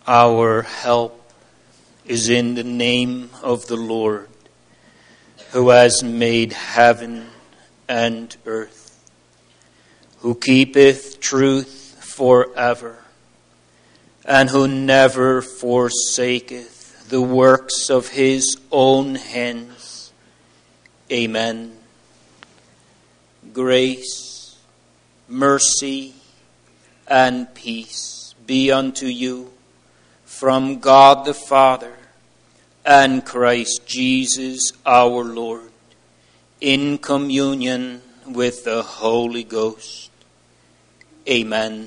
Our help is in the name of the Lord, who has made heaven and earth, who keepeth truth forever, and who never forsaketh the works of his own hands. Amen. Grace, mercy, and peace be unto you from God the Father and Christ Jesus our Lord, in communion with the Holy Ghost. Amen.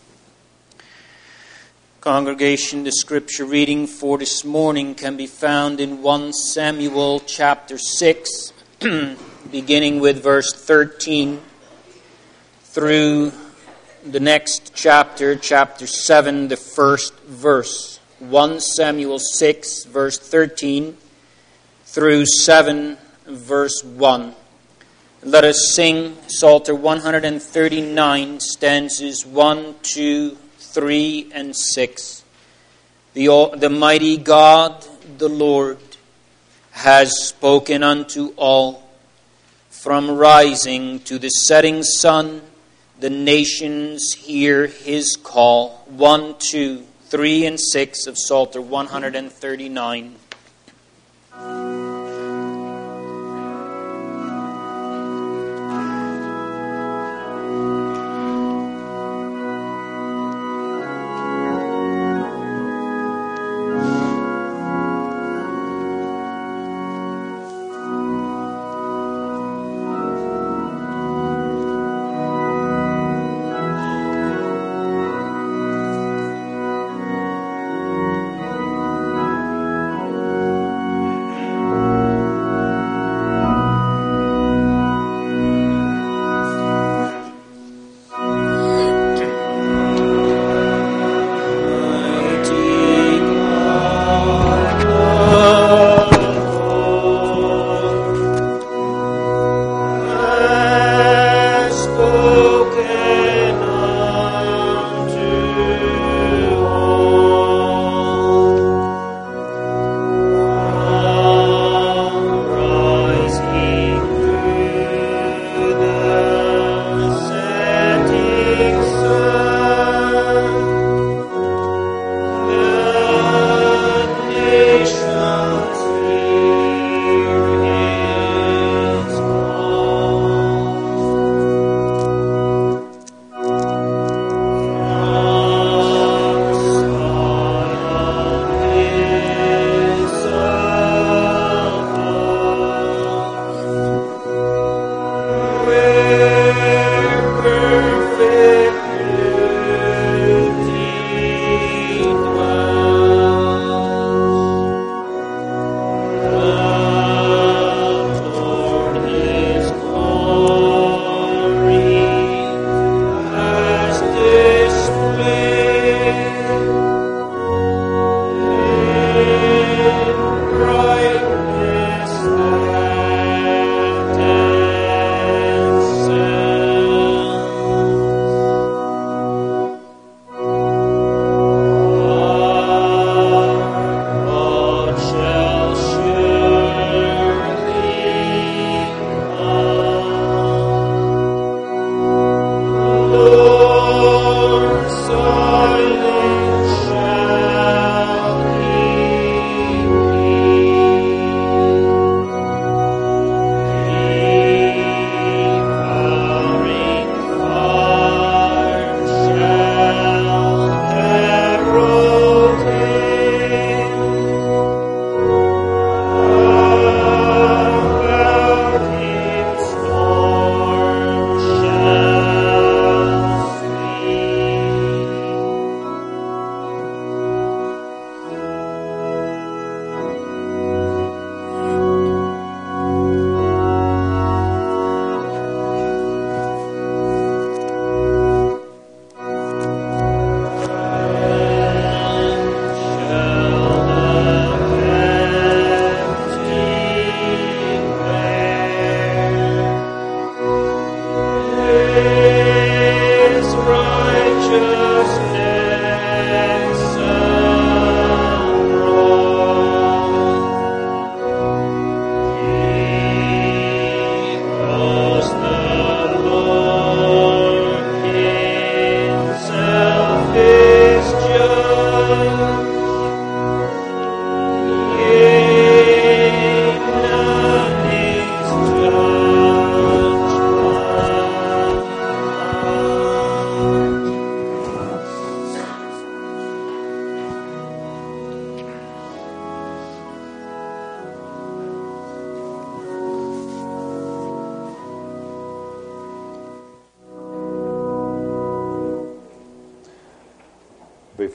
Congregation, the scripture reading for this morning can be found in 1 Samuel chapter 6, beginning with verse 13 through the next chapter, chapter 7, the first verse. 1 Samuel 6, verse 13 through 7, verse 1. Let us sing Psalter 139, stanzas 1, 2, 3, and 6. The mighty God, the Lord, has spoken unto all. From rising to the setting sun, the nations hear his call. 1, 2, 3, and 6 of Psalter 139.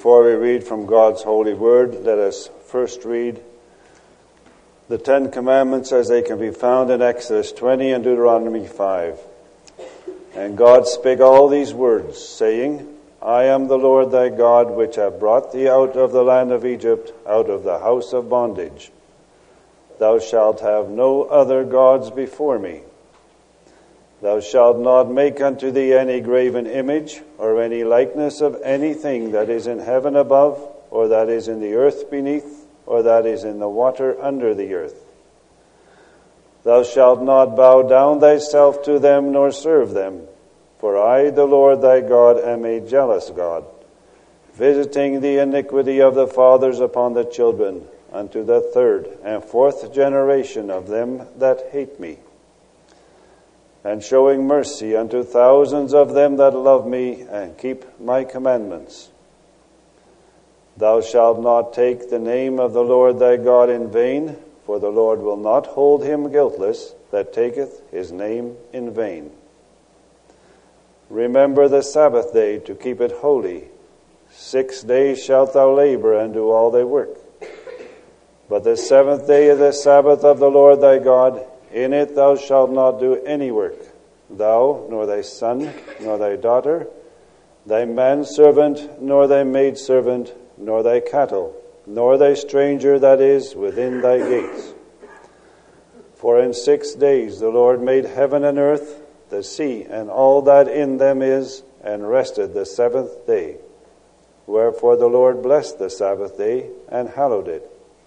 Before we read from God's holy word, let us first read the 10 Commandments as they can be found in Exodus 20 and Deuteronomy 5. And God spake all these words, saying, I am the Lord thy God, which have brought thee out of the land of Egypt, out of the house of bondage. Thou shalt have no other gods before me. Thou shalt not make unto thee any graven image, or any likeness of anything that is in heaven above, or that is in the earth beneath, or that is in the water under the earth. Thou shalt not bow down thyself to them, nor serve them. For I, the Lord thy God, am a jealous God, visiting the iniquity of the fathers upon the children, unto the 3rd and 4th generation of them that hate me, and showing mercy unto thousands of them that love me and keep my commandments. Thou shalt not take the name of the Lord thy God in vain, for the Lord will not hold him guiltless that taketh his name in vain. Remember the Sabbath day to keep it holy. 6 days shalt thou labor and do all thy work. But the 7th day is the Sabbath of the Lord thy God. In it thou shalt not do any work, thou, nor thy son, nor thy daughter, thy manservant, nor thy maidservant, nor thy cattle, nor thy stranger that is within thy gates. For in 6 days the Lord made heaven and earth, the sea, and all that in them is, and rested the 7th day. Wherefore the Lord blessed the Sabbath day, and hallowed it.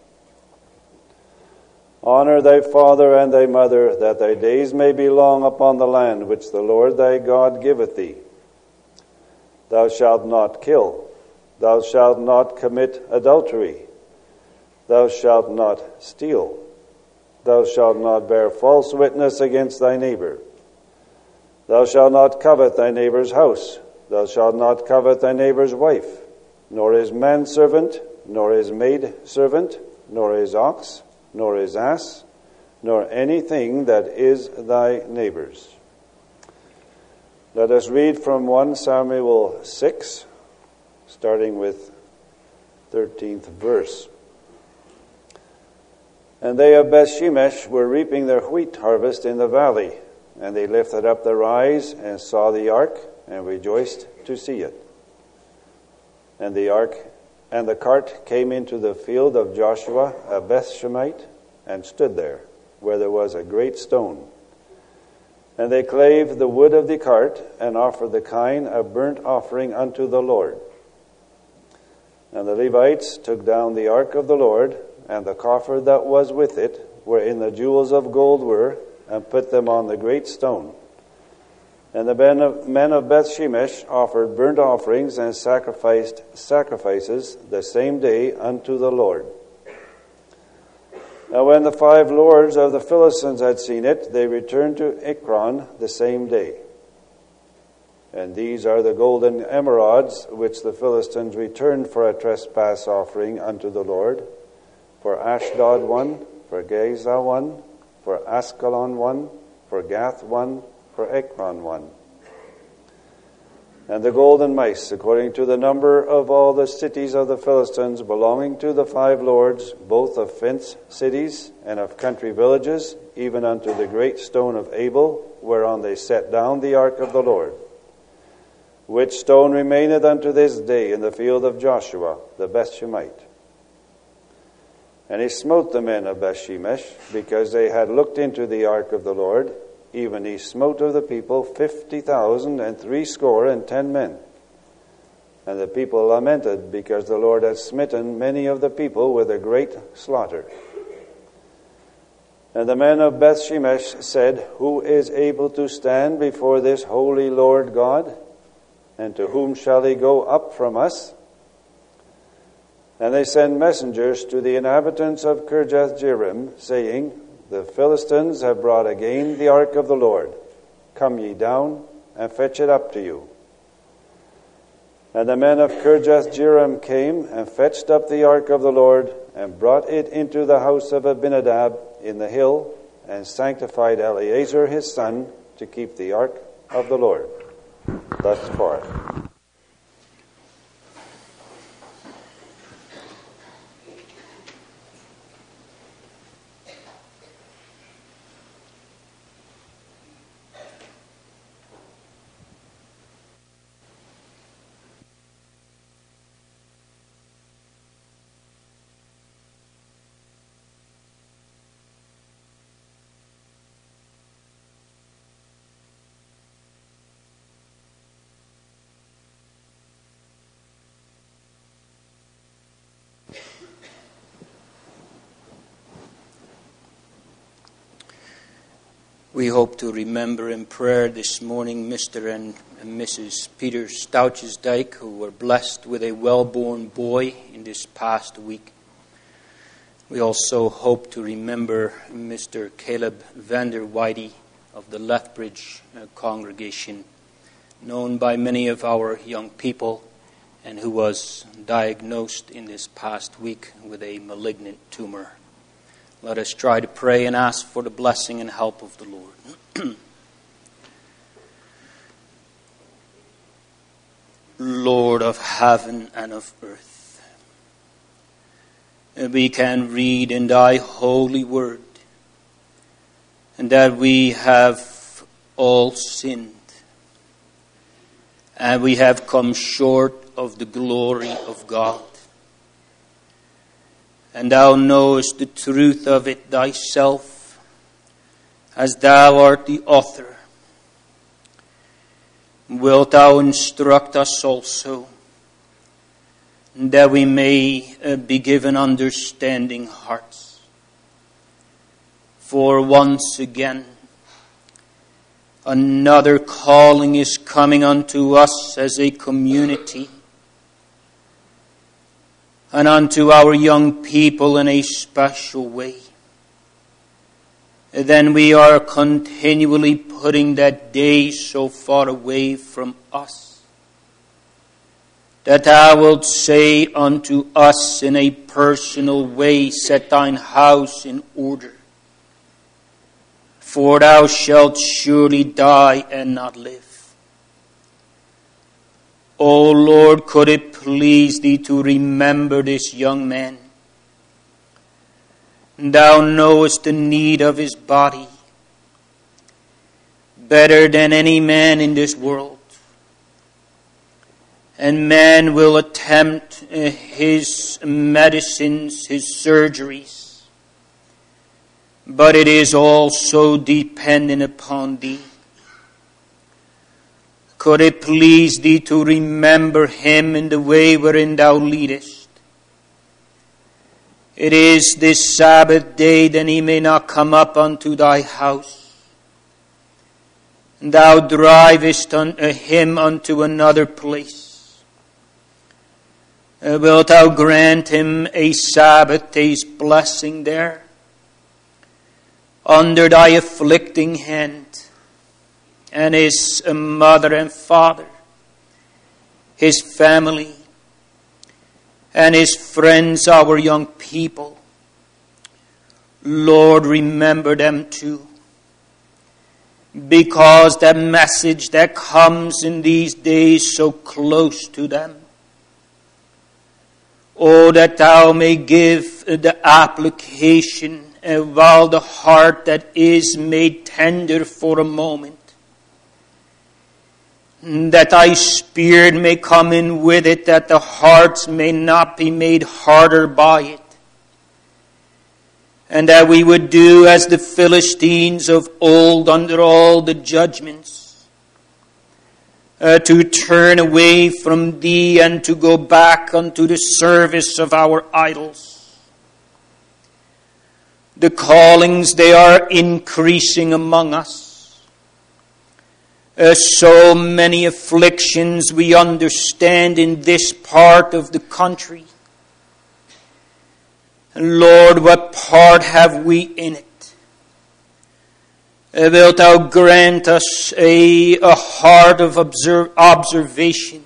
Honor thy father and thy mother, that thy days may be long upon the land which the Lord thy God giveth thee. Thou shalt not kill. Thou shalt not commit adultery. Thou shalt not steal. Thou shalt not bear false witness against thy neighbor. Thou shalt not covet thy neighbor's house. Thou shalt not covet thy neighbor's wife, nor his manservant, nor his maidservant, nor his ox, nor his ass, nor anything that is thy neighbor's. Let us read from 1 Samuel 6, starting with 13th verse. And they of Bethshemesh were reaping their wheat harvest in the valley, and they lifted up their eyes and saw the ark, and rejoiced to see it. And the cart came into the field of Joshua, a Bethshemite, and stood there, where there was a great stone. And they clave the wood of the cart, and offered the kine a burnt offering unto the Lord. And the Levites took down the ark of the Lord, and the coffer that was with it, wherein the jewels of gold were, and put them on the great stone. And the men of Bethshemesh offered burnt offerings and sacrificed sacrifices the same day unto the Lord. Now when the 5 lords of the Philistines had seen it, they returned to Ekron the same day. And these are the golden emerods which the Philistines returned for a trespass offering unto the Lord. For Ashdod 1, for Gaza 1, for Askelon 1, for Gath 1, for Ekron 1. And the golden mice, according to the number of all the cities of the Philistines, belonging to the 5 lords, both of fenced cities and of country villages, even unto the great stone of Abel, whereon they set down the ark of the Lord. Which stone remaineth unto this day in the field of Joshua, the Bethshemite. And he smote the men of Bethshemesh, because they had looked into the ark of the Lord. Even he smote of the people 50,010 men. And the people lamented, because the Lord had smitten many of the people with a great slaughter. And the men of Bethshemesh said, Who is able to stand before this holy Lord God? And to whom shall he go up from us? And they sent messengers to the inhabitants of Kirjath-jearim, saying, The Philistines have brought again the ark of the Lord. Come ye down, and fetch it up to you. And the men of Kirjath-jearim came, and fetched up the ark of the Lord, and brought it into the house of Abinadab in the hill, and sanctified Eleazar his son to keep the ark of the Lord. Thus far. We hope to remember in prayer this morning Mr. and Mrs. Peter Stouchesdijk, who were blessed with a well-born boy in this past week. We also hope to remember Mr. Caleb Vander Whitey of the Lethbridge congregation, known by many of our young people, and who was diagnosed in this past week with a malignant tumor. Let us try to pray and ask for the blessing and help of the Lord. Lord of heaven and of earth, we can read in thy holy word and that we have all sinned and we have come short of the glory of God. And thou knowest the truth of it thyself, as thou art the author. Wilt thou instruct us also, that we may be given understanding hearts? For once again, another calling is coming unto us as a community, and unto our young people in a special way. Then we are continually putting that day so far away from us, that thou wilt say unto us in a personal way, set thine house in order, for thou shalt surely die and not live. O Lord, could it please thee to remember this young man? Thou knowest the need of his body better than any man in this world. And man will attempt his medicines, his surgeries, but it is also dependent upon thee. Could it please thee to remember him in the way wherein thou leadest? It is this Sabbath day, that he may not come up unto thy house. And thou drivest him unto another place. Wilt thou grant him a Sabbath day's blessing there, under thy afflicting hand? And his mother and father, his family, and his friends, our young people. Lord, remember them too. Because that message that comes in these days so close to them. Oh, that thou may give the application while the heart that is made tender for a moment, that thy Spirit may come in with it, that the hearts may not be made harder by it. And that we would do as the Philistines of old under all the judgments, to turn away from thee and to go back unto the service of our idols. The callings, they are increasing among us. So many afflictions we understand in this part of the country. Lord, what part have we in it? Wilt thou grant us a heart of observation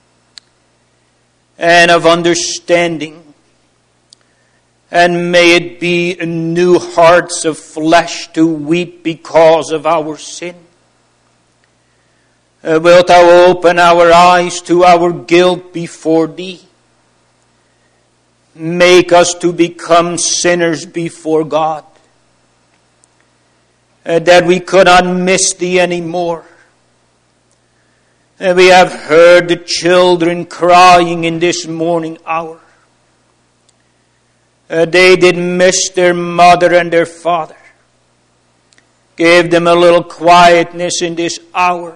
and of understanding, and may it be new hearts of flesh to weep because of our sin. Wilt thou open our eyes to our guilt before thee? Make us to become sinners before God, that we could not miss thee anymore. We have heard the children crying in this morning hour. They did miss their mother and their father. Give them a little quietness in this hour.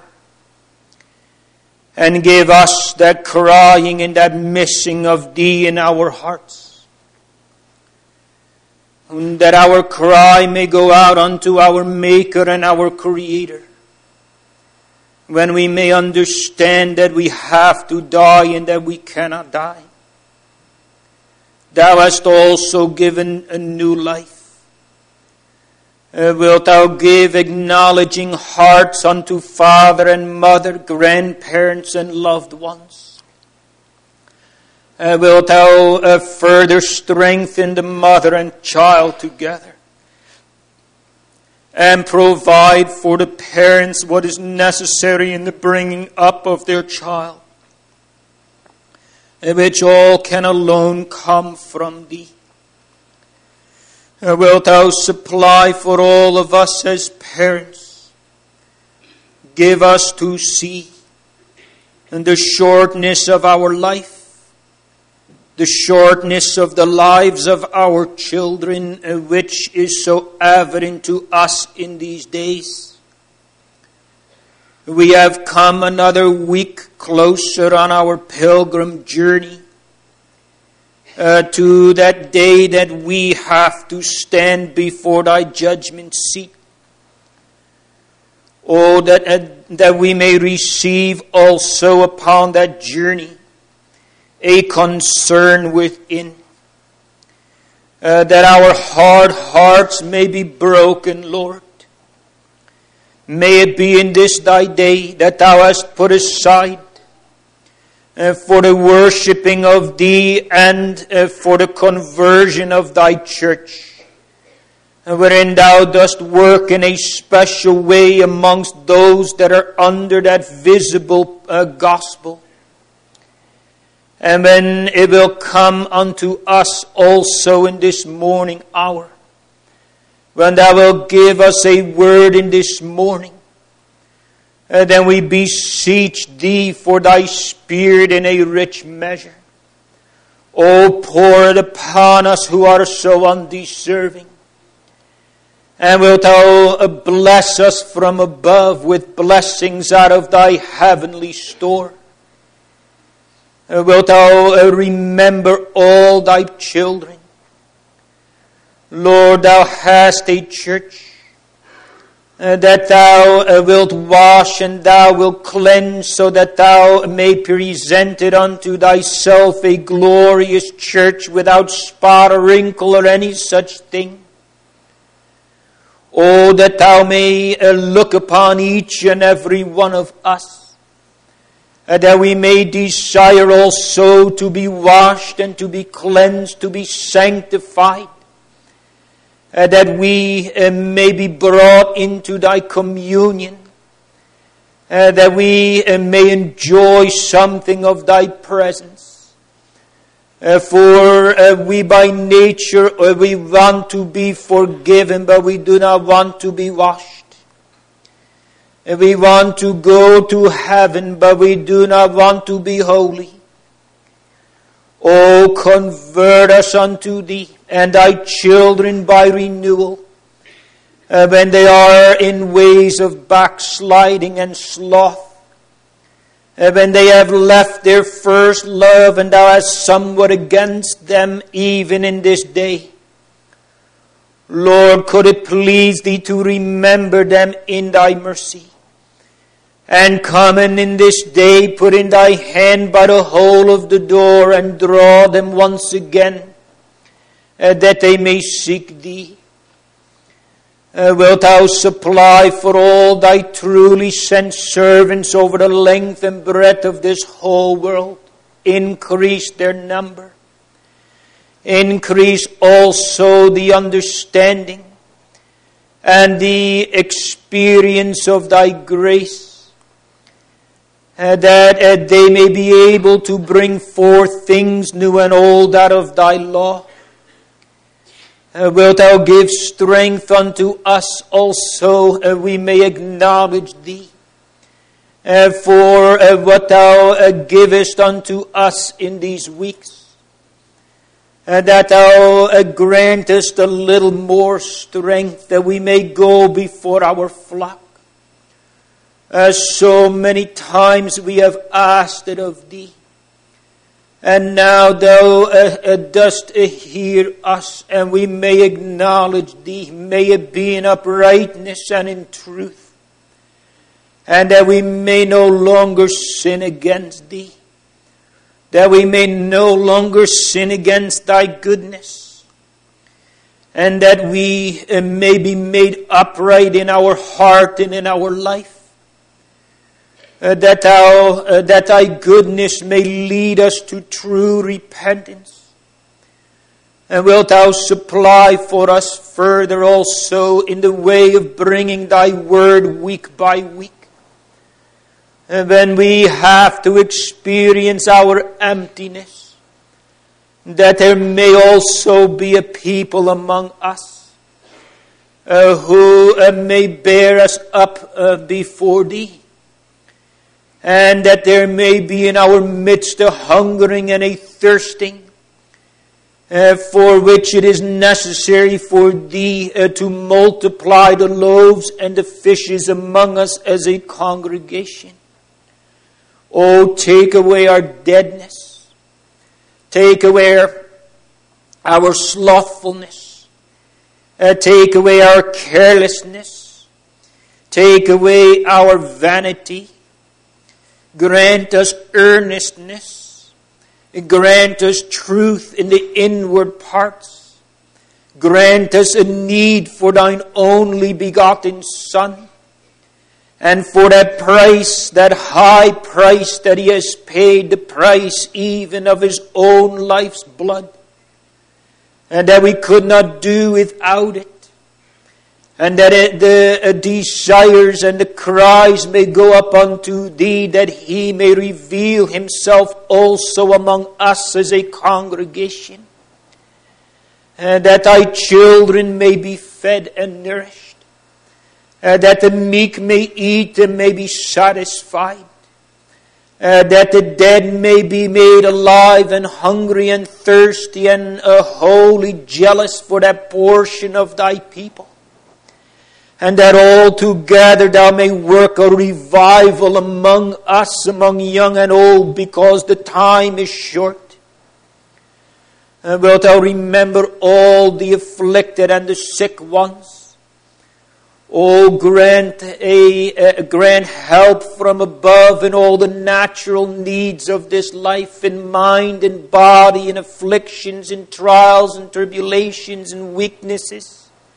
And give us that crying and that missing of thee in our hearts. that our cry may go out unto our Maker and our Creator, when we may understand that we have to die and that we cannot die. Thou hast also given a new life. Wilt thou give acknowledging hearts unto father and mother, grandparents and loved ones? Wilt thou further strengthen the mother and child together, and provide for the parents what is necessary in the bringing up of their child, which all can alone come from thee? Wilt thou supply for all of us as parents? Give us to see in the shortness of our life, the shortness of the lives of our children, which is so evident to us in these days. We have come another week closer on our pilgrim journey to that day that we have to stand before thy judgment seat. Oh, that we may receive also upon that journey a concern within, that our hard hearts may be broken, Lord. May it be in this thy day that thou hast put aside for the worshipping of thee and for the conversion of thy church, wherein thou dost work in a special way amongst those that are under that visible gospel. And when it will come unto us also in this morning hour, when thou wilt give us a word in this morning, then we beseech thee for thy Spirit in a rich measure. O pour it upon us who are so undeserving. And wilt thou bless us from above with blessings out of thy heavenly store. Wilt thou remember all thy children? Lord, thou hast a church that thou wilt wash and thou wilt cleanse, so that thou may present it unto thyself a glorious church without spot or wrinkle or any such thing. Oh, that thou may look upon each and every one of us, that we may desire also to be washed and to be cleansed, to be sanctified, that we may be brought into thy communion, that we may enjoy something of thy presence. For we by nature, we want to be forgiven, but we do not want to be washed. We want to go to heaven, but we do not want to be holy. Oh, convert us unto thee and thy children by renewal, when they are in ways of backsliding and sloth, when they have left their first love and thou hast somewhat against them even in this day. Lord, could it please thee to remember them in thy mercy, and come in this day, put in thy hand by the hole of the door and draw them once again, that they may seek thee. Wilt thou supply for all thy truly sent servants over the length and breadth of this whole world? Increase their number. Increase also the understanding and the experience of thy grace, that they may be able to bring forth things new and old out of thy law. Wilt thou give strength unto us also, we may acknowledge thee for what thou givest unto us in these weeks, that thou grantest a little more strength, that we may go before our flock. So many times we have asked it of thee, And now thou dost hear us, and we may acknowledge thee. May it be in uprightness and in truth, and that we may no longer sin against thee, that we may no longer sin against thy goodness, and that we may be made upright in our heart and in our life. That thy goodness may lead us to true repentance. And wilt thou supply for us further also in the way of bringing thy word week by week. And when we have to experience our emptiness, that there may also be a people among us who may bear us up before thee. And that there may be in our midst a hungering and a thirsting, for which it is necessary for thee to multiply the loaves and the fishes among us as a congregation. Oh, take away our deadness. Take away our slothfulness. Take away our carelessness. Take away our vanity. Grant us earnestness. Grant us truth in the inward parts. Grant us a need for thine only begotten Son, and for that price, that high price that he has paid, the price even of his own life's blood, and that we could not do without it. And that the desires and the cries may go up unto thee, that he may reveal himself also among us as a congregation. And that thy children may be fed and nourished. That the meek may eat and may be satisfied. That the dead may be made alive, and hungry and thirsty and wholly jealous for that portion of thy people. And that altogether thou may work a revival among us, among young and old, because the time is short. And wilt thou remember all the afflicted and the sick ones? Oh, grant help from above in all the natural needs of this life, in mind and body, in afflictions, in trials and tribulations and weaknesses.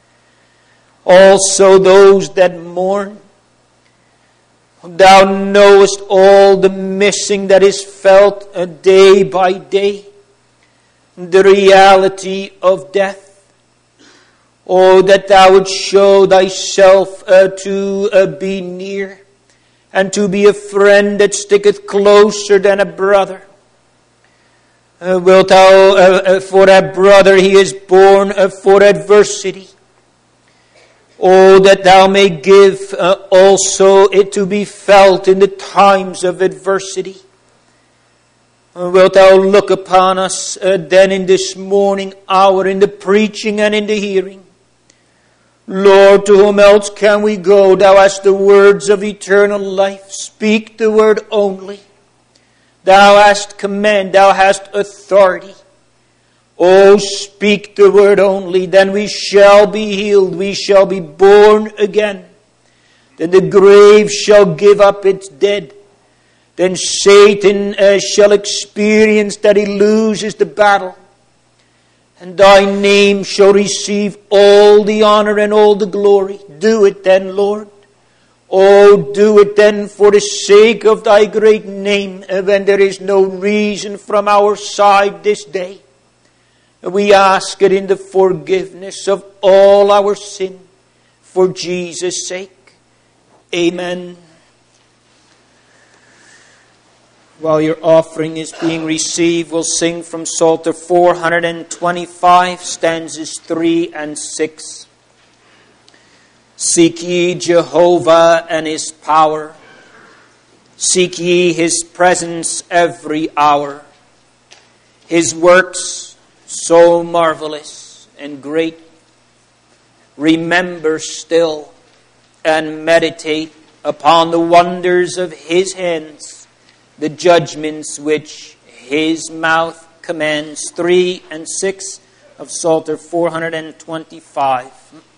Also those that mourn. Thou knowest all the missing that is felt day by day. The reality of death. Oh, that thou would show thyself to be near, and to be a friend that sticketh closer than a brother. Wilt thou, for that brother he is born for adversity. Oh, that thou may give also it to be felt in the times of adversity. Wilt thou look upon us then in this morning hour, in the preaching and in the hearing? Lord, to whom else can we go? Thou hast the words of eternal life. Speak the word only. Thou hast command, thou hast authority. Oh, speak the word only, then we shall be healed, we shall be born again. Then the grave shall give up its dead. Then Satan shall experience that he loses the battle. And thy name shall receive all the honor and all the glory. Do it then, Lord. Oh, do it then for the sake of thy great name, when there is no reason from our side this day. We ask it in the forgiveness of all our sin, for Jesus' sake. Amen. While your offering is being received, we'll sing from Psalter 425, stanzas 3 and 6. Seek ye Jehovah and his power. Seek ye his presence every hour. His works so marvelous and great. Remember still and meditate upon the wonders of his hands, the judgments which his mouth commends. 3 and 6 of Psalter 425.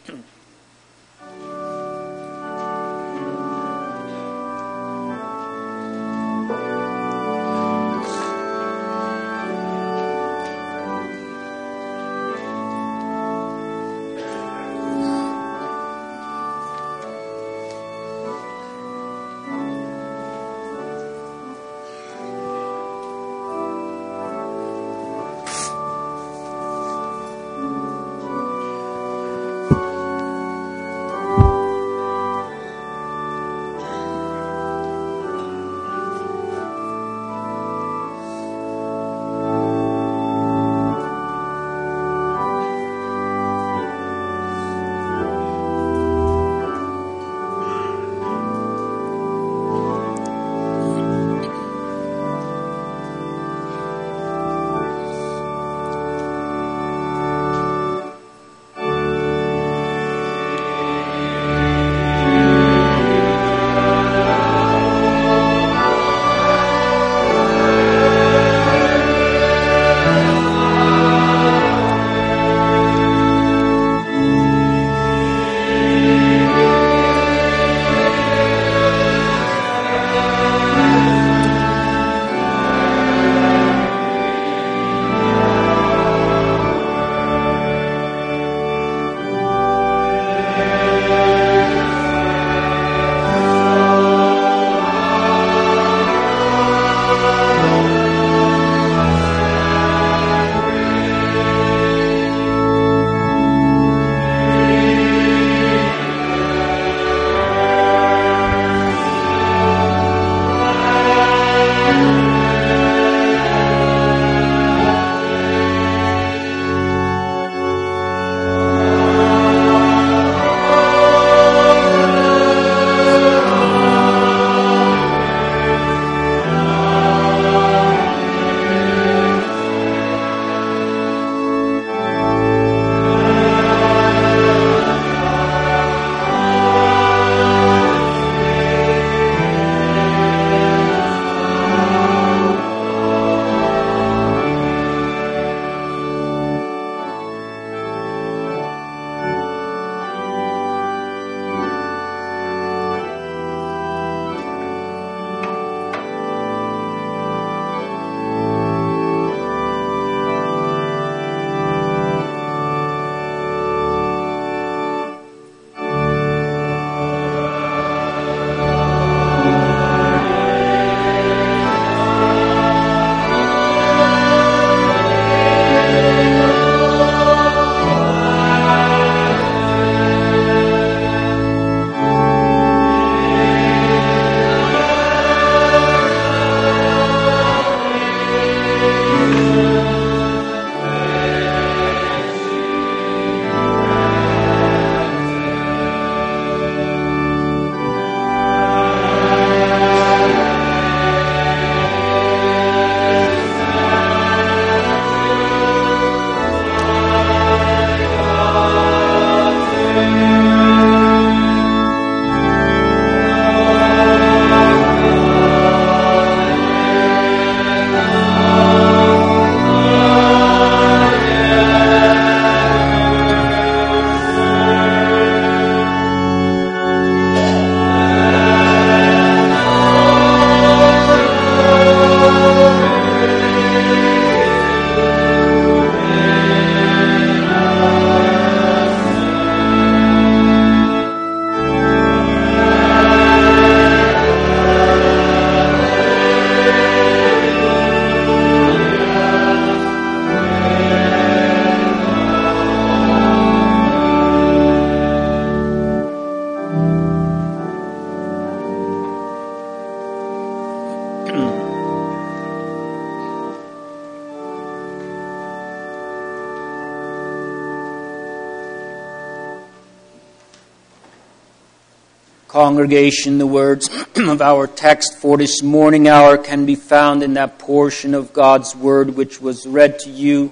Congregation, the words of our text for this morning hour can be found in that portion of God's Word which was read to you,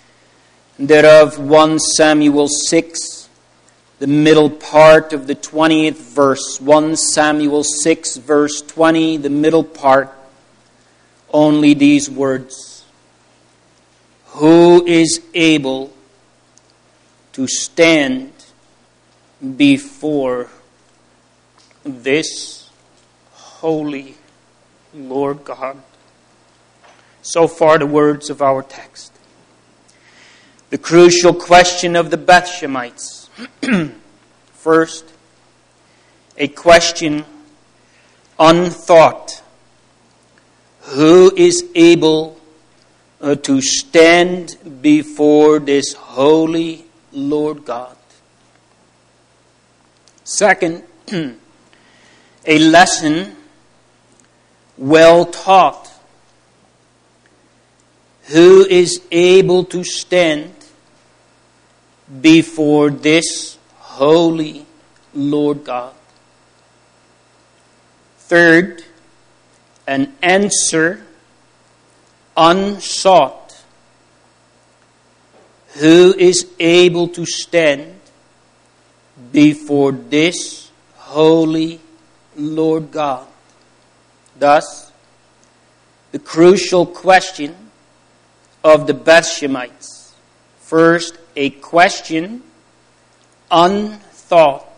and thereof 1 Samuel 6, the middle part of the 20th verse. 1 Samuel 6, verse 20, the middle part. only these words: who is able to stand before this holy Lord God? So far the words of our text. The crucial question of the Beth Shemites. First, a question unthought. Who is able to stand before this holy Lord God? Second, a lesson well taught. Who is able to stand before this holy Lord God? Third, an answer unsought. Who is able to stand before this holy Lord God? Thus, the crucial question of the Beth Shemites. First, a question unthought.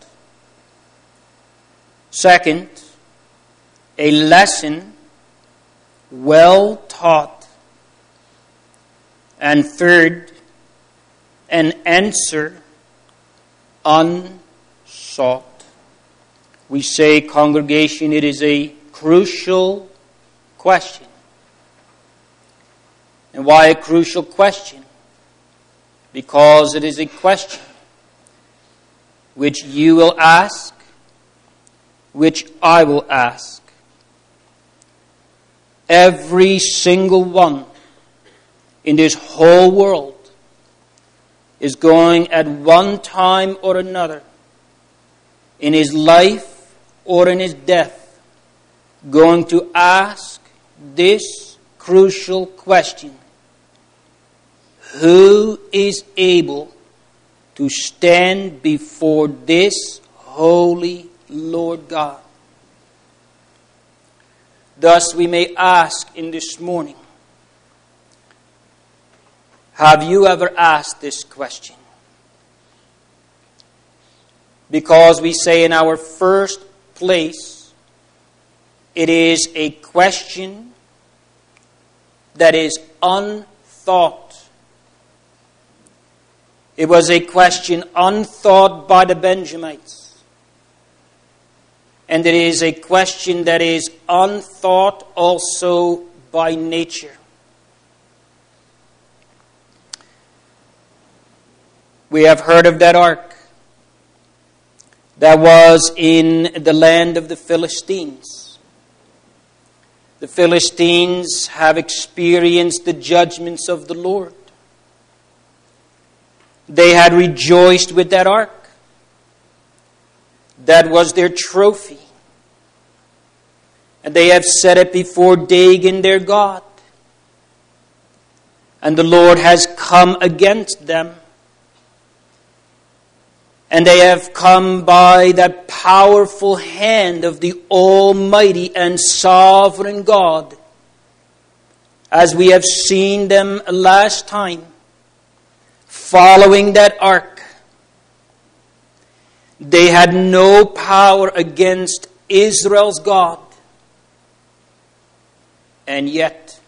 Second, a lesson well taught. And third, an answer unsought. We say, congregation, it is a crucial question. And why a crucial question? Because it is a question which you will ask, which I will ask. Every single one in this whole world is going at one time or another, in his life or in his death, going to ask this crucial question: who is able to stand before this holy Lord God? Thus we may ask in this morning, have you ever asked this question? Because we say in our first place, it is a question that is unthought. It was a question unthought by the Benjamites. And it is a question that is unthought also by nature. We have heard of that ark that was in the land of the Philistines. The Philistines have experienced the judgments of the Lord. They had rejoiced with that ark. That was their trophy. And they have set it before Dagon, their god. And the Lord has come against them. And they have come by that powerful hand of the Almighty and Sovereign God. As we have seen them last time, following that ark. They had no power against Israel's God. And yet,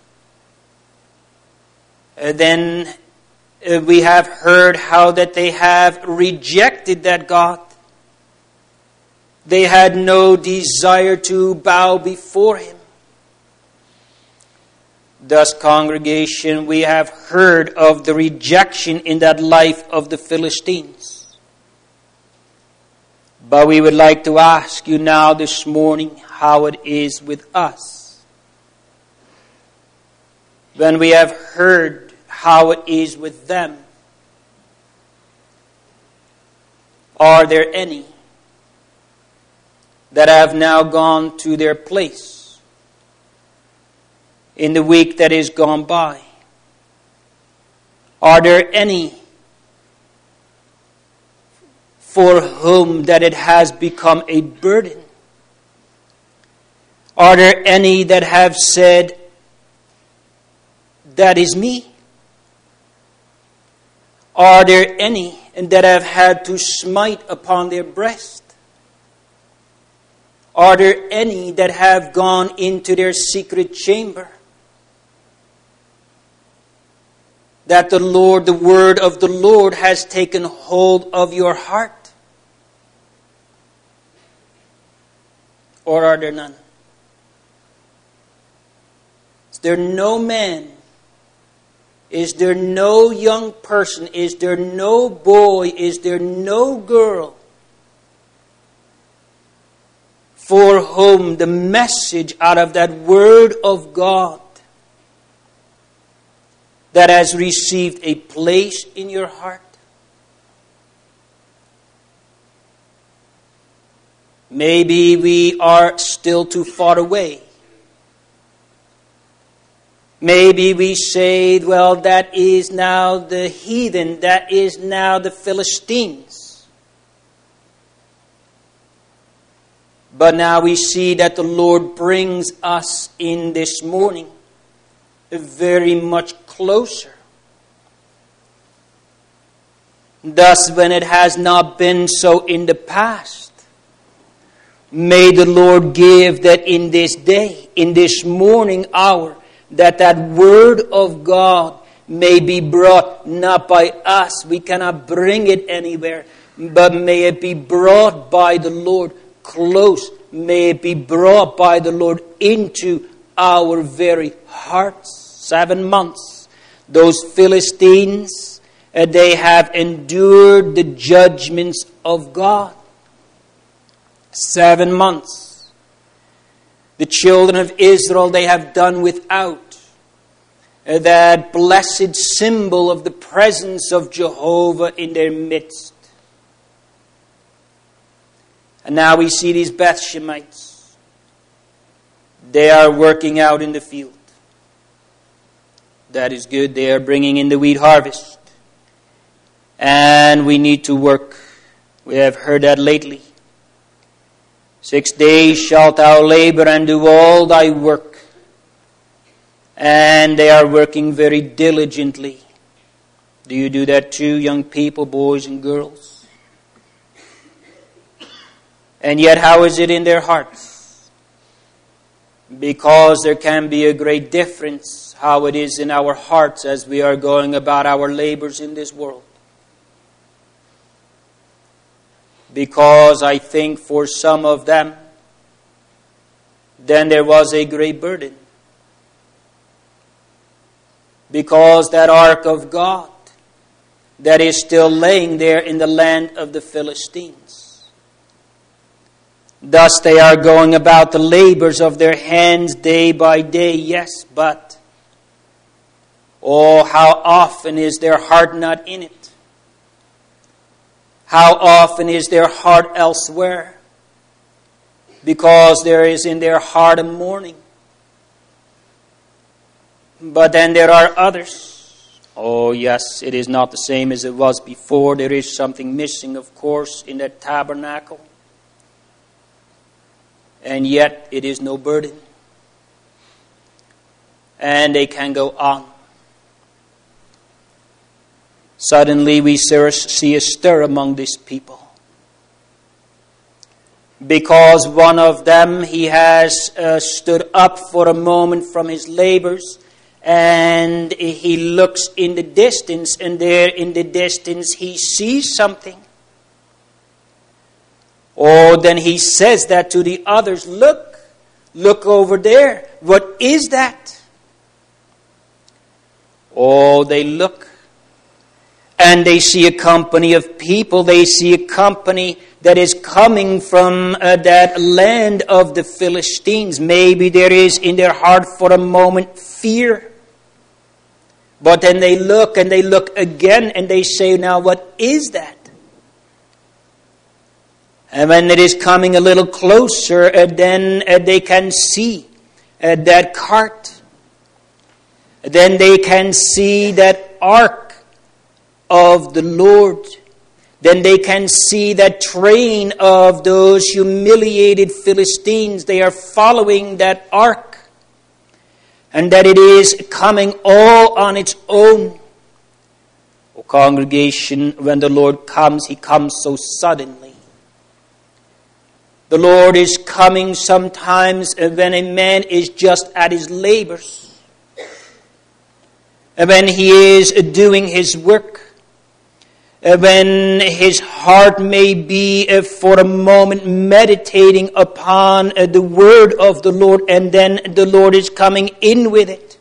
then we have heard how that they have rejected that God. They had no desire to bow before Him. Thus, congregation, we have heard of the rejection in that life of the Philistines. But we would like to ask you now this morning how it is with us. When we have heard how it is with them, are there any that have now gone to their place in the week that is gone by? Are there any for whom that it has become a burden? Are there any that have said, that is me? Are there any that have had to smite upon their breast? Are there any that have gone into their secret chamber? That the word of the Lord has taken hold of your heart? Or are there none? Is there no man? Is there no young person? Is there no boy? Is there no girl for whom the message out of that word of God that has received a place in your heart? Maybe we are still too far away. Maybe we say, well, that is now the heathen, that is now the Philistines. But now we see that the Lord brings us in this morning very much closer. Thus, when it has not been so in the past, may the Lord give that in this day, in this morning hour, that word of God may be brought not by us. We cannot bring it anywhere. But may it be brought by the Lord close. May it be brought by the Lord into our very hearts. 7 months. Those Philistines, they have endured the judgments of God. 7 months. The children of Israel, they have done without that blessed symbol of the presence of Jehovah in their midst. And now we see these Beth-Shemites. They are working out in the field. That is good. They are bringing in the wheat harvest. And we need to work. We have heard that lately. 6 days shalt thou labor and do all thy work. And they are working very diligently. Do you do that too, young people, boys and girls? And yet, how is it in their hearts? Because there can be a great difference how it is in our hearts as we are going about our labors in this world. Because I think for some of them, then there was a great burden. Because that ark of God that is still laying there in the land of the Philistines. Thus they are going about the labors of their hands day by day, yes, but oh, how often is their heart not in it? How often is their heart elsewhere? Because there is in their heart a mourning. But then there are others. Oh yes, it is not the same as it was before. There is something missing, of course, in that tabernacle. And yet it is no burden. And they can go on. Suddenly we see a stir among these people. Because one of them, he has stood up for a moment from his labors, and he looks in the distance, and there in the distance he sees something. Oh, then he says that to the others, look over there. What is that? Oh, they look. And they see a company of people. They see a company that is coming from that land of the Philistines. Maybe there is in their heart for a moment fear. But then they look and they look again and they say, now what is that? And when it is coming a little closer, then they can see that cart. Then they can see that ark of the Lord. Then they can see that train of those humiliated Philistines. They are following that ark. and that it is coming all on its own. O congregation, when the Lord comes, He comes so suddenly. The Lord is coming sometimes when a man is just at his labors, when he is doing his work, when his heart may be for a moment meditating upon the word of the Lord, and then the Lord is coming in with it.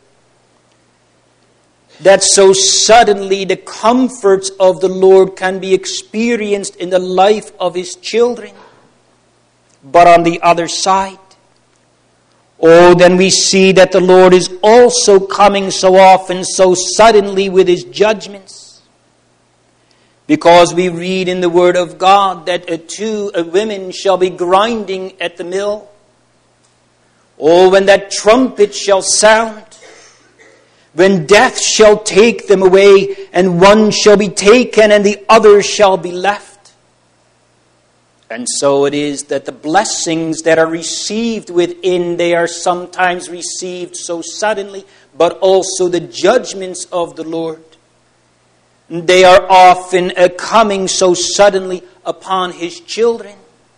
That so suddenly the comforts of the Lord can be experienced in the life of His children. But on the other side, then we see that the Lord is also coming so often, so suddenly with His judgments. Because we read in the Word of God that two women shall be grinding at the mill. When that trumpet shall sound, when death shall take them away, and one shall be taken and the other shall be left. And so it is that the blessings that are received within, they are sometimes received so suddenly, but also the judgments of the Lord, they are often coming so suddenly upon His children.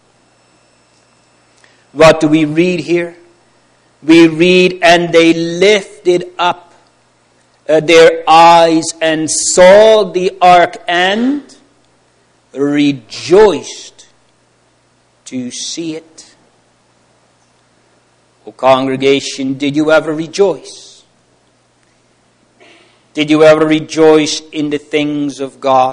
What do we read here? We read, and they lifted up their eyes and saw the ark and rejoiced to see it. O congregation, did you ever rejoice? Did you ever rejoice in the things of God?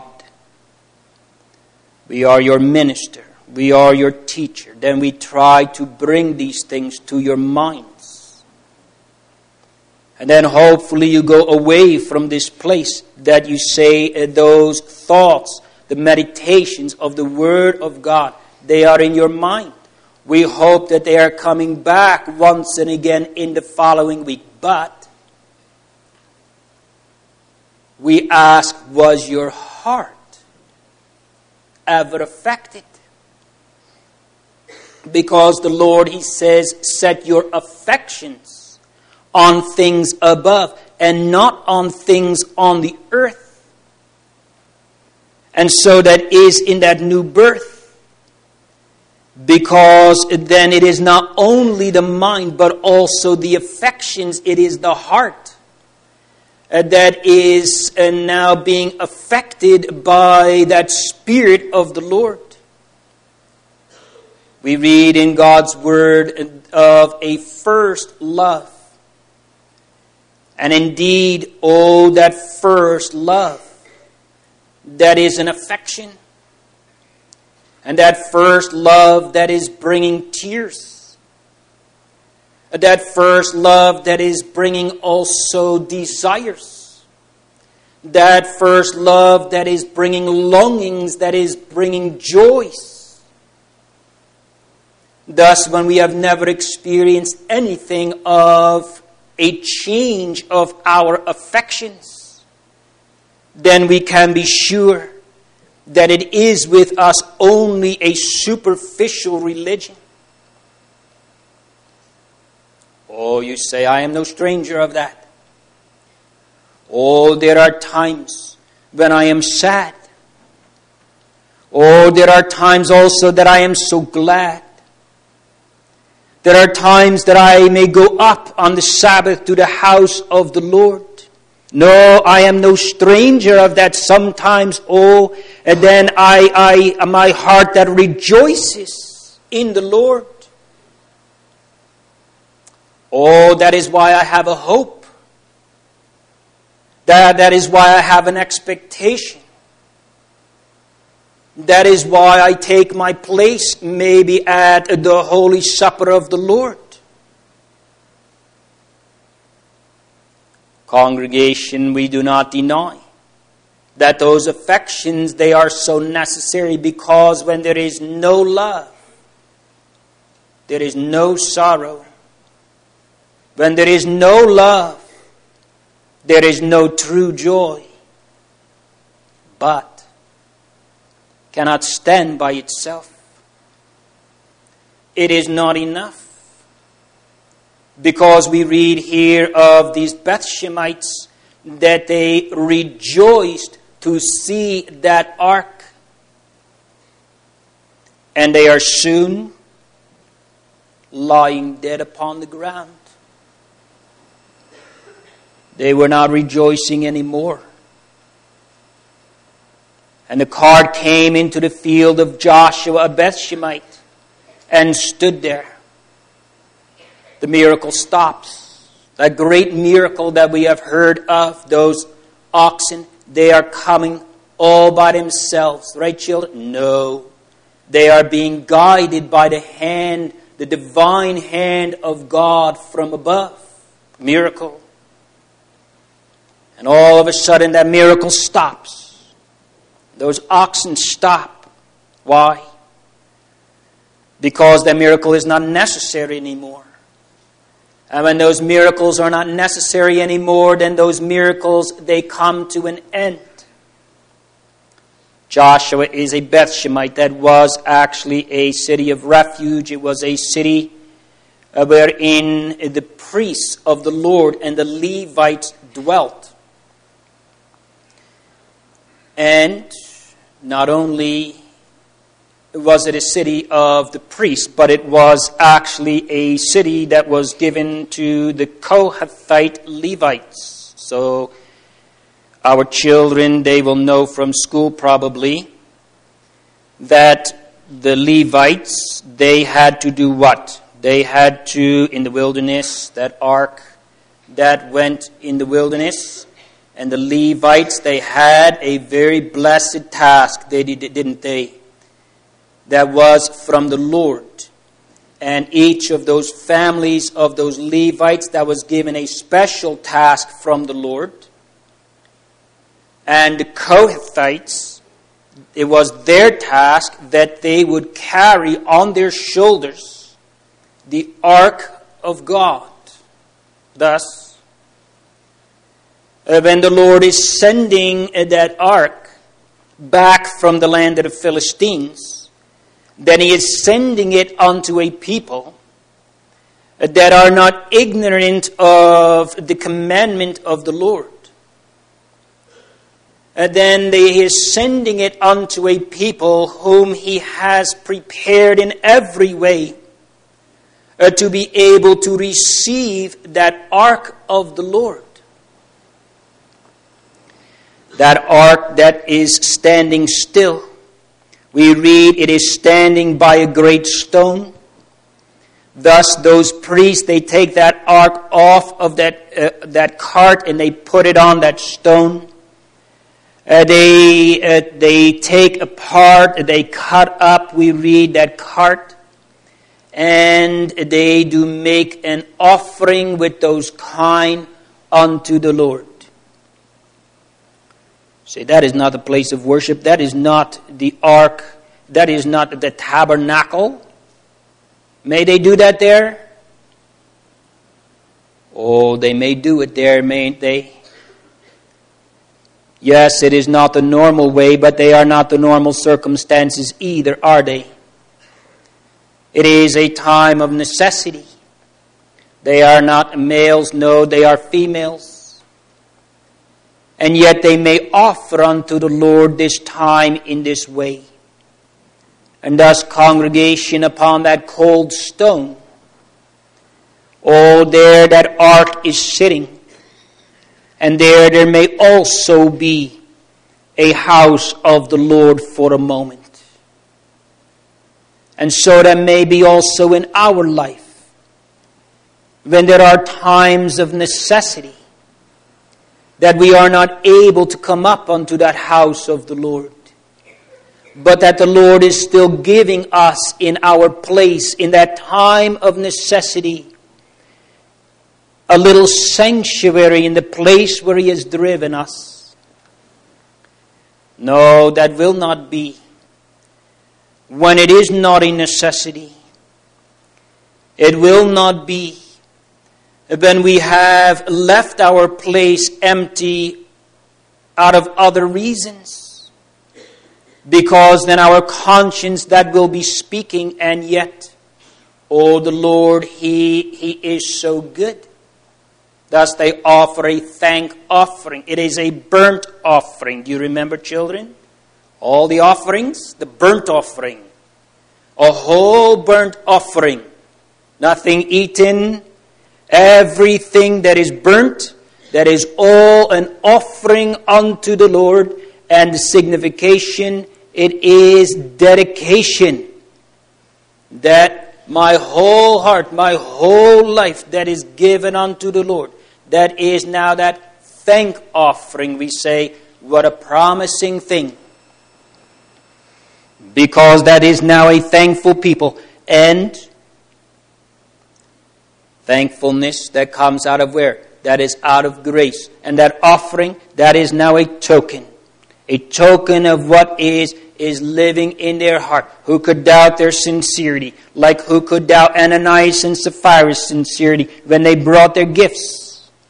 We are your minister. We are your teacher. Then we try to bring these things to your minds. And then hopefully you go away from this place that you say those thoughts, the meditations of the Word of God, they are in your mind. We hope that they are coming back once and again in the following week. But we ask, was your heart ever affected? Because the Lord, He says, set your affections on things above and not on things on the earth. And so that is in that new birth. Because then it is not only the mind, but also the affections. It is the heart that is now being affected by that Spirit of the Lord. We read in God's Word of a first love. And indeed, that first love, that is an affection. And that first love that is bringing tears. That first love that is bringing also desires. That first love that is bringing longings, that is bringing joys. Thus, when we have never experienced anything of a change of our affections, then we can be sure that it is with us only a superficial religion. You say, I am no stranger of that. There are times when I am sad. There are times also that I am so glad. There are times that I may go up on the Sabbath to the house of the Lord. No, I am no stranger of that sometimes. And then my heart that rejoices in the Lord. That is why I have a hope. That is why I have an expectation. That is why I take my place maybe at the Holy Supper of the Lord. Congregation, we do not deny that those affections, they are so necessary, because when there is no love, there is no sorrow. When there is no love, there is no true joy. But cannot stand by itself. It is not enough. Because we read here of these Beth-Shemites that they rejoiced to see that ark. And they are soon lying dead upon the ground. They were not rejoicing anymore. And the cart came into the field of Joshua, a Beth-Shemite, and stood there. The miracle stops. That great miracle that we have heard of, those oxen, they are coming all by themselves. Right, children? No. They are being guided by the hand, the divine hand of God from above. Miracle. And all of a sudden that miracle stops. Those oxen stop. Why? Because that miracle is not necessary anymore. And when those miracles are not necessary anymore, then those miracles, they come to an end. Joshua is a Beth-Shemite. That was actually a city of refuge. It was a city wherein the priests of the Lord and the Levites dwelt. And not only was it a city of the priests, but it was actually a city that was given to the Kohathite Levites. So our children, they will know from school probably that the Levites, they had to do what? They had to, in the wilderness, that ark that went in the wilderness, and the Levites, they had a very blessed task, didn't they? That was from the Lord. And each of those families of those Levites that was given a special task from the Lord. And the Kohathites, it was their task that they would carry on their shoulders the ark of God. Thus, when the Lord is sending that ark back from the land of the Philistines, then He is sending it unto a people that are not ignorant of the commandment of the Lord. And then He is sending it unto a people whom He has prepared in every way to be able to receive that ark of the Lord. That ark that is standing still. We read it is standing by a great stone. Thus those priests, they take that ark off of that cart and they put it on that stone. They take apart, they cut up, we read, that cart. And they do make an offering with those kine unto the Lord. Say, that is not the place of worship. That is not the ark. That is not the tabernacle. May they do that there? Oh, they may do it there, mayn't they? Yes, it is not the normal way, but they are not the normal circumstances either, are they? It is a time of necessity. They are not males, no, they are females. And yet they may offer unto the Lord this time in this way. And thus, congregation, upon that cold stone, oh, there that ark is sitting. And there may also be a house of the Lord for a moment. And so that may be also in our life. When there are times of necessity, that we are not able to come up unto that house of the Lord. But that the Lord is still giving us in our place, in that time of necessity, a little sanctuary in the place where He has driven us. No, that will not be. When it is not a necessity, it will not be. When we have left our place empty out of other reasons. Because then our conscience, that will be speaking, and yet Oh, the Lord, He is so good. Thus they offer a thank offering. It is a burnt offering. Do you remember, children? All the offerings, the burnt offering. A whole burnt offering. Nothing eaten. Everything that is burnt, that is all an offering unto the Lord. And the signification, it is dedication. That my whole heart, my whole life that is given unto the Lord, that is now that thank offering. We say, what a promising thing. Because that is now a thankful people. And thankfulness that comes out of where? That is out of grace. And that offering, that is now a token. A token of what is living in their heart. Who could doubt their sincerity? Like who could doubt Ananias and Sapphira's sincerity when they brought their gifts?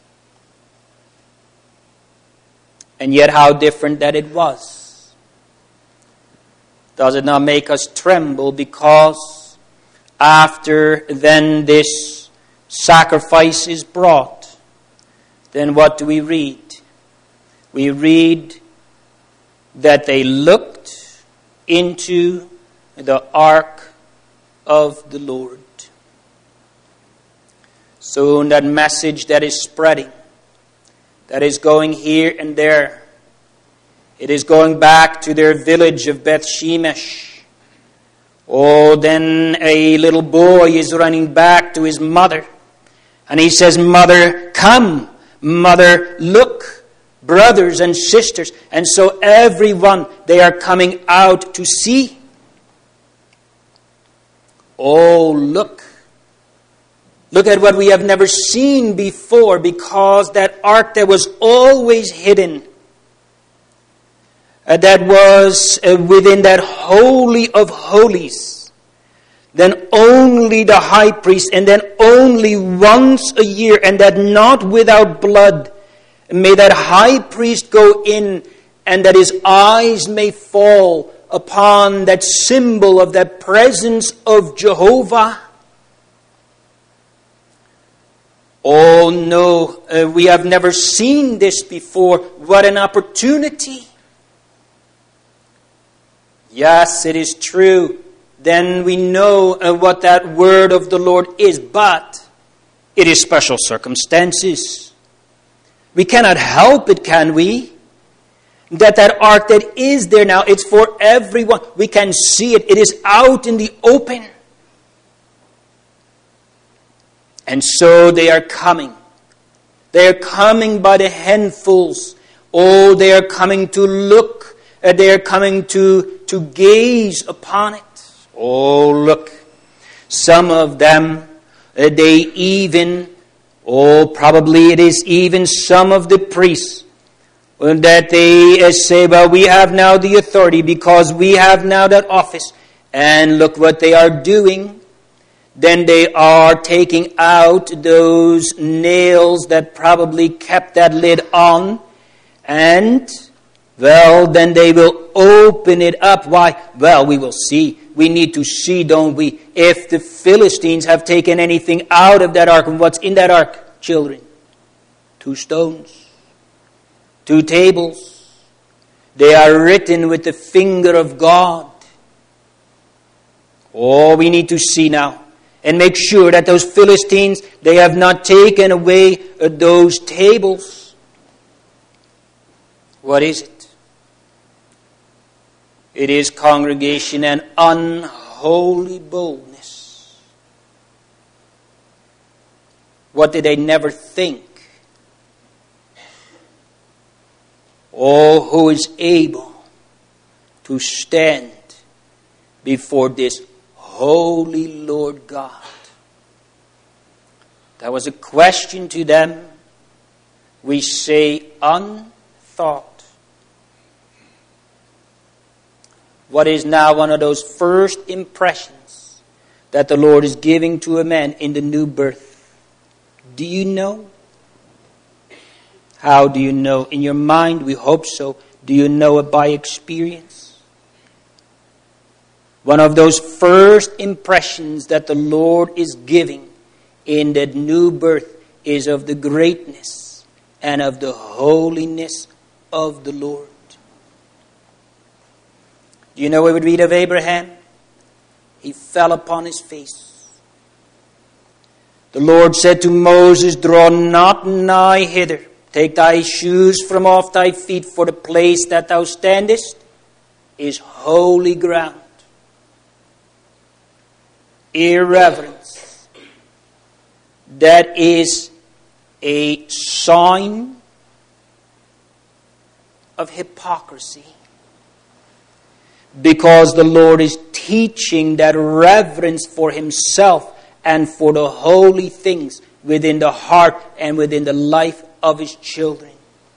And yet how different that it was. Does it not make us tremble? Because after then this sacrifice is brought, then what do we read? We read that they looked into the ark of the Lord. So that message that is spreading, that is going here and there, it is going back to their village of Beth Shemesh. Oh, then a little boy is running back to his mother. And he says, Mother, come. Mother, look. Brothers and sisters. And so everyone, they are coming out to see. Oh, look. Look at what we have never seen before, because that ark that was always hidden, that was within that holy of holies, then only the high priest, and then only once a year, and that not without blood, may that high priest go in, and that his eyes may fall upon that symbol of that presence of Jehovah. Oh no, we have never seen this before. What an opportunity. Yes, it is true. Then we know what that word of the Lord is, but it is special circumstances. We cannot help it, can we? That ark that is there now, it's for everyone. We can see it. It is out in the open. And so they are coming. They are coming by the handfuls. Oh, they are coming to look. They are coming to gaze upon it. Oh, look. Some of them, they even, probably it is even some of the priests, that they say, well, we have now the authority because we have now that office. And look what they are doing. Then they are taking out those nails that probably kept that lid on. And, well, then they will open it up. Why? Well, we will see. We need to see, don't we? If the Philistines have taken anything out of that ark. And what's in that ark, children? 2 stones. 2 tables. They are written with the finger of God. Oh, we need to see now. And make sure that those Philistines, they have not taken away those tables. What is it? It is, congregation, an unholy boldness. What did they never think? Oh, who is able to stand before this Holy Lord God? That was a question to them. We say unthought. What is now one of those first impressions that the Lord is giving to a man in the new birth? Do you know? How do you know? In your mind, we hope so. Do you know it by experience? One of those first impressions that the Lord is giving in that new birth is of the greatness and of the holiness of the Lord. Do you know what we read of Abraham? He fell upon his face. The Lord said to Moses, "Draw not nigh hither. Take thy shoes from off thy feet, for the place that thou standest is holy ground." Irreverence. That is a sign of hypocrisy. Because the Lord is teaching that reverence for Himself and for the holy things within the heart and within the life of His children.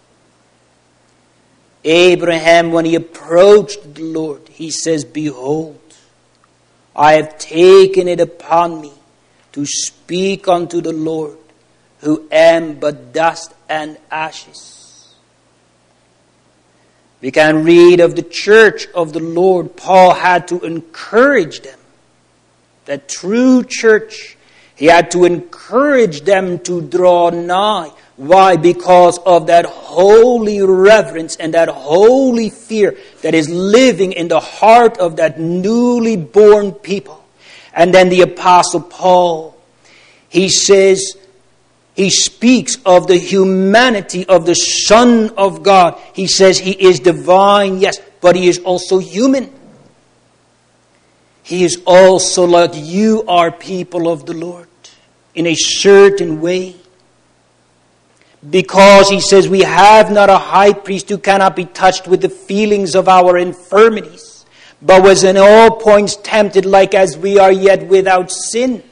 Abraham, when he approached the Lord, he says, "Behold, I have taken it upon me to speak unto the Lord, who am but dust and ashes." We can read of the church of the Lord. Paul had to encourage them. That true church, he had to encourage them to draw nigh. Why? Because of that holy reverence and that holy fear that is living in the heart of that newly born people. And then the Apostle Paul, he says, he speaks of the humanity of the Son of God. He says he is divine, yes, but he is also human. He is also like you are, people of the Lord, in a certain way. Because he says we have not a high priest who cannot be touched with the feelings of our infirmities, but was in all points tempted like as we are, yet without sin.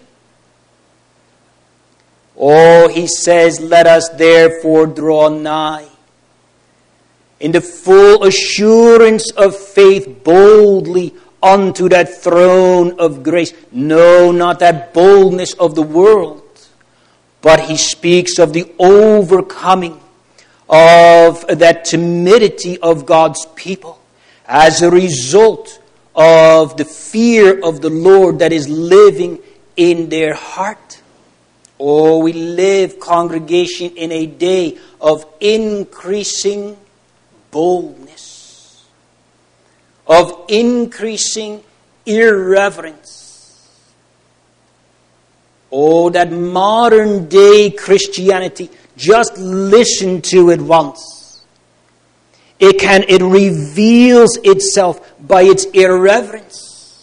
Oh, he says, let us therefore draw nigh in the full assurance of faith boldly unto that throne of grace. No, not that boldness of the world, but he speaks of the overcoming of that timidity of God's people as a result of the fear of the Lord that is living in their heart. Oh, we live, congregation, in a day of increasing boldness, of increasing irreverence. Oh, that modern day Christianity, just listen to it once. It reveals itself by its irreverence.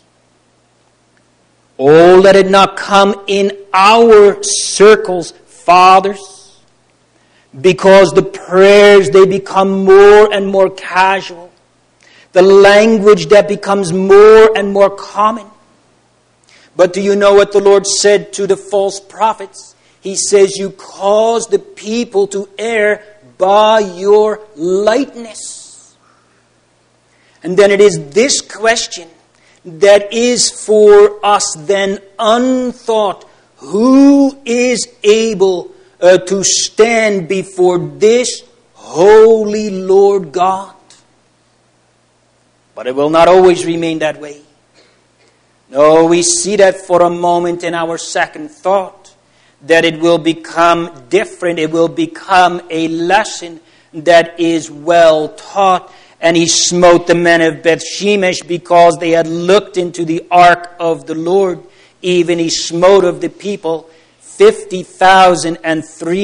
Oh, let it not come in our circles, fathers, because the prayers, they become more and more casual. The language that becomes more and more common. But do you know what the Lord said to the false prophets? He says, you cause the people to err by your lightness. And then it is this question that is for us then unthought. Who is able to stand before this holy Lord God? But it will not always remain that way. No, we see that for a moment in our second thought, that it will become different. It will become a lesson that is well taught. And he smote the men of Bethshemesh because they had looked into the ark of the Lord. Even he smote of the people 50,000 and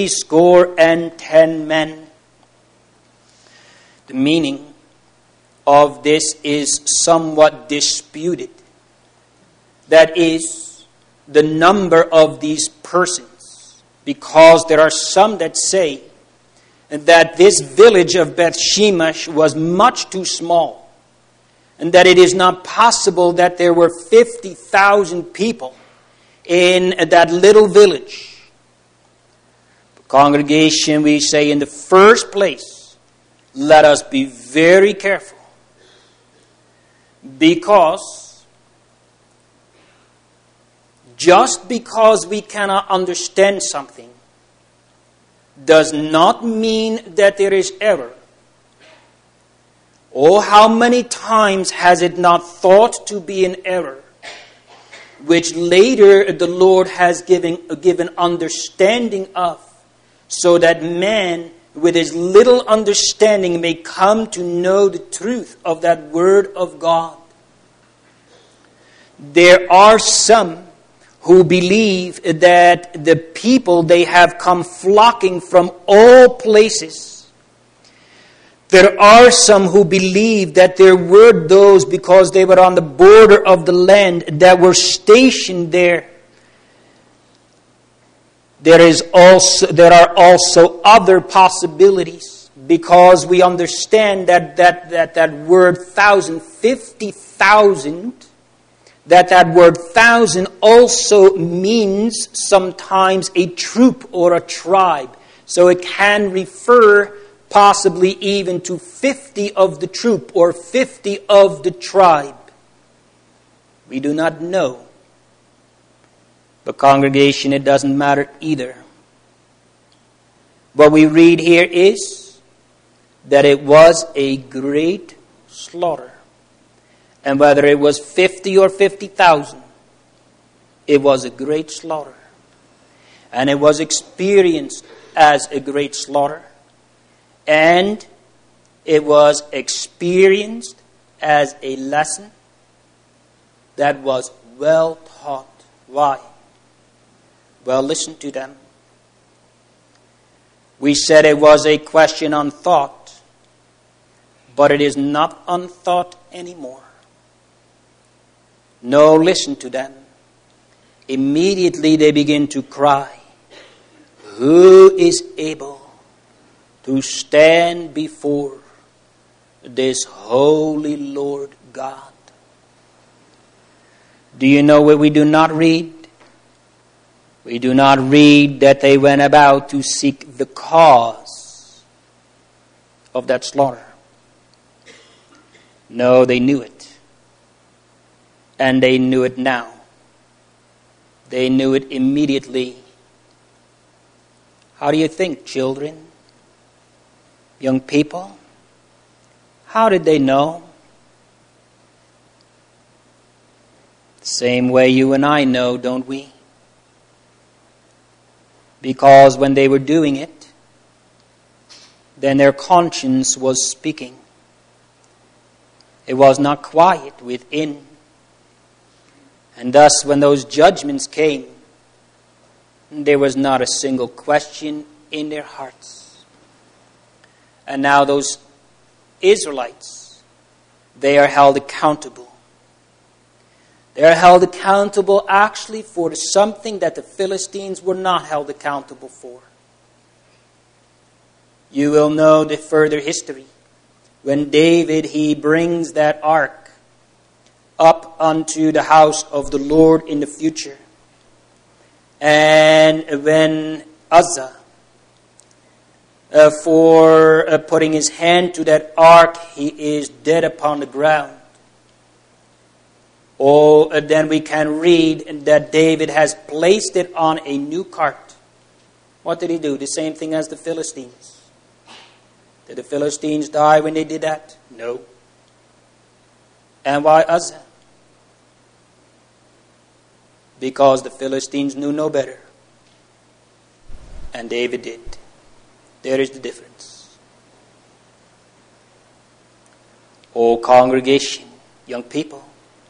70 men. The meaning of this is somewhat disputed. That is the number of these persons. Because there are some that say that this village of Bethshemesh was much too small. And that it is not possible that there were 50,000 people in that little village. The congregation, we say, in the first place, let us be very careful. Because just because we cannot understand something does not mean that there is error. Oh, how many times has it not thought to be an error, which later the Lord has given understanding of, so that man with his little understanding may come to know the truth of that word of God. There are some who believe that the people, they have come flocking from all places. There are some who believe that there were those, because they were on the border of the land, that were stationed there. There are also other possibilities, because we understand that word 1,000, 50,000, that word 1,000 also means sometimes a troop or a tribe. So it can refer possibly even to 50 of the troop or 50 of the tribe. We do not know. But congregation, it doesn't matter either. What we read here is that it was a great slaughter. And whether it was 50 or 50,000, it was a great slaughter. And it was experienced as a great slaughter. And it was experienced as a lesson that was well taught. Why? Well, listen to them. We said it was a question unthought, but it is not unthought anymore. No, listen to them. Immediately they begin to cry, "Who is able to stand before this holy Lord God?" Do you know what we do not read? We do not read that they went about to seek the cause of that slaughter. No, they knew it. And they knew it now. They knew it immediately. How do you think, children? Young people? How did they know? The same way you and I know, don't we? Because when they were doing it, then their conscience was speaking. It was not quiet within. And thus, when those judgments came, there was not a single question in their hearts. And now those Israelites, they are held accountable. They are held accountable actually for something that the Philistines were not held accountable for. You will know the further history. When David, he brings that ark up unto the house of the Lord in the future. And when Uzzah, for putting his hand to that ark, he is dead upon the ground. Oh, then we can read that David has placed it on a new cart. What did he do? The same thing as the Philistines. Did the Philistines die when they did that? No. And why Uzzah? Because the Philistines knew no better. And David did. There is the difference. Oh, congregation, young people,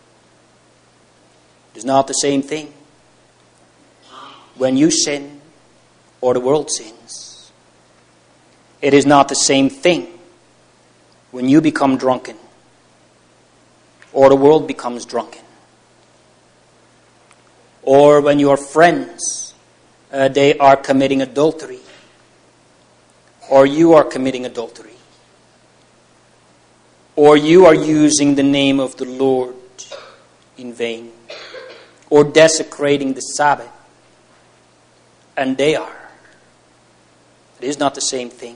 it is not the same thing when you sin or the world sins. It is not the same thing when you become drunken or the world becomes drunken. Or when your friends, they are committing adultery. Or you are committing adultery. Or you are using the name of the Lord in vain. Or desecrating the Sabbath. And they are. It is not the same thing.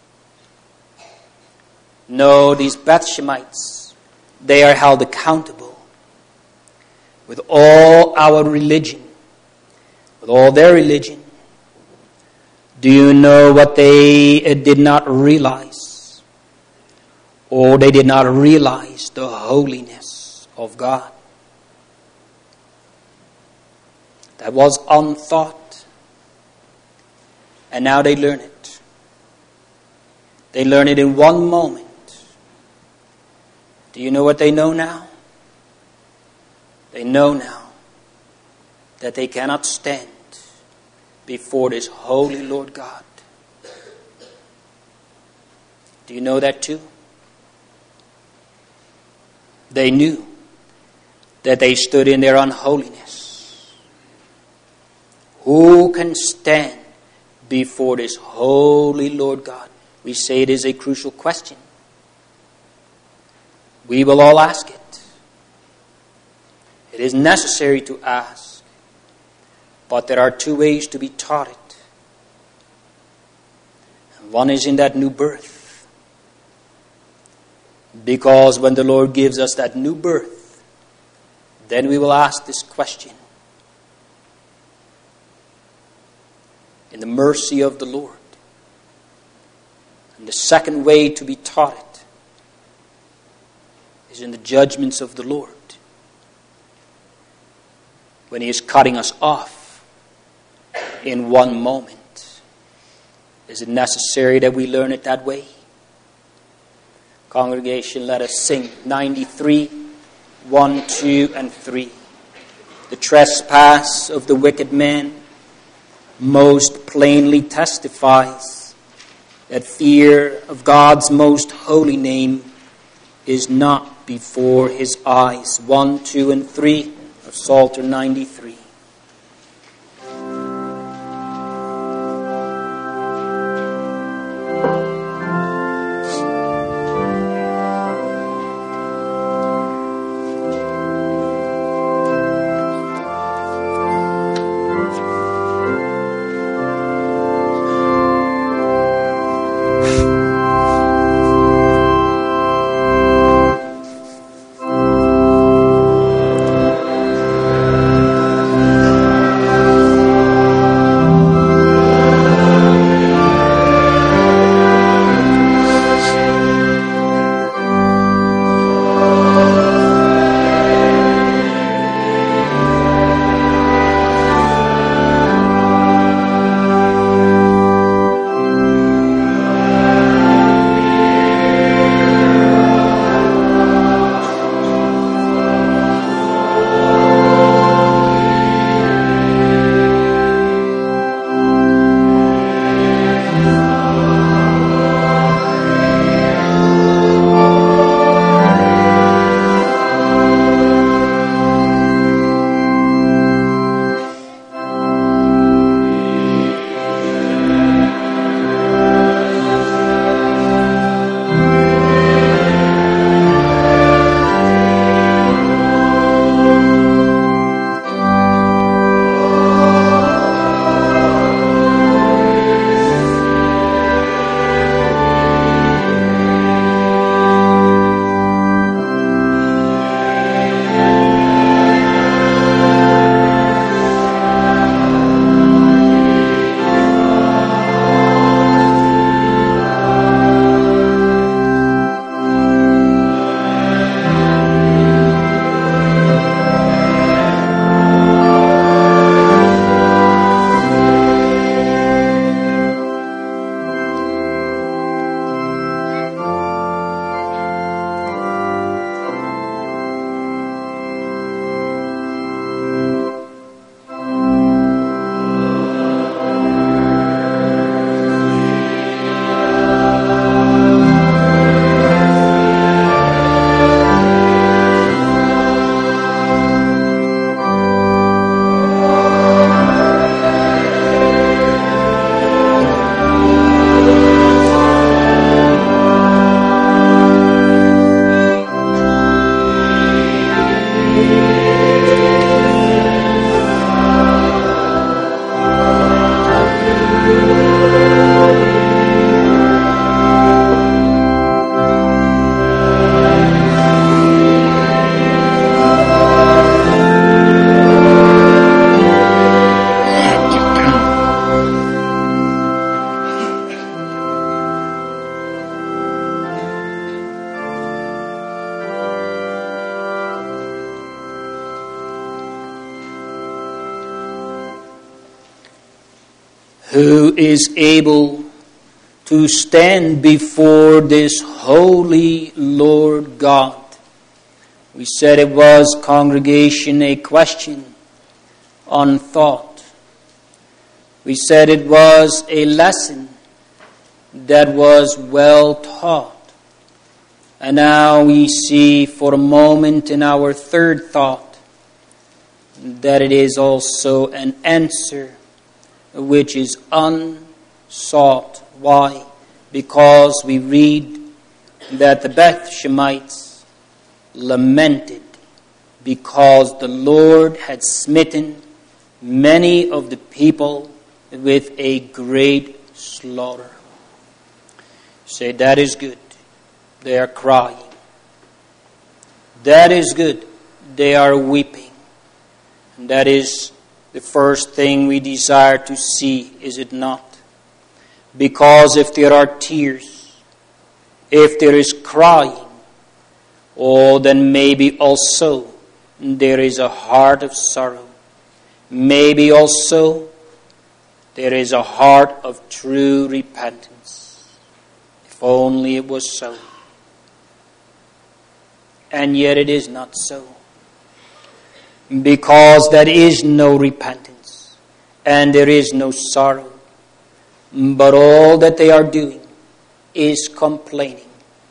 No, these Beth-Shemites, they are held accountable. With all our religion, with all their religion, do you know what they did not realize? or they did not realize the holiness of God. That was unthought. And now they learn it. They learn it in one moment. Do you know what they know now? They know now that they cannot stand before this holy Lord God. Do you know that too? They knew that they stood in their unholiness. Who can stand before this holy Lord God? We say it is a crucial question. We will all ask it. It is necessary to ask. But there are two ways to be taught it. And one is in that new birth. Because when the Lord gives us that new birth, then we will ask this question. In the mercy of the Lord. And the second way to be taught it is in the judgments of the Lord. When He is cutting us off in one moment. Is it necessary that we learn it that way? Congregation, let us sing 93, 1, 2, and 3. The trespass of the wicked man most plainly testifies that fear of God's most holy name is not before his eyes. 1, 2, and 3 of Psalter 93. who is able to stand before this holy Lord God. We said it was, congregation, a question on thought. We said it was a lesson that was well taught. And now we see for a moment in our third thought that it is also an answer which is unsought. Why? Because we read that the Beth Shemites lamented because the Lord had smitten many of the people with a great slaughter. Say, that is good. They are crying. That is good. They are weeping. And that is the first thing we desire to see, is it not? Because if there are tears, if there is crying, then maybe also there is a heart of sorrow. Maybe also there is a heart of true repentance. If only it was so. And yet it is not so. Because there is no repentance and there is no sorrow. But all that they are doing is complaining.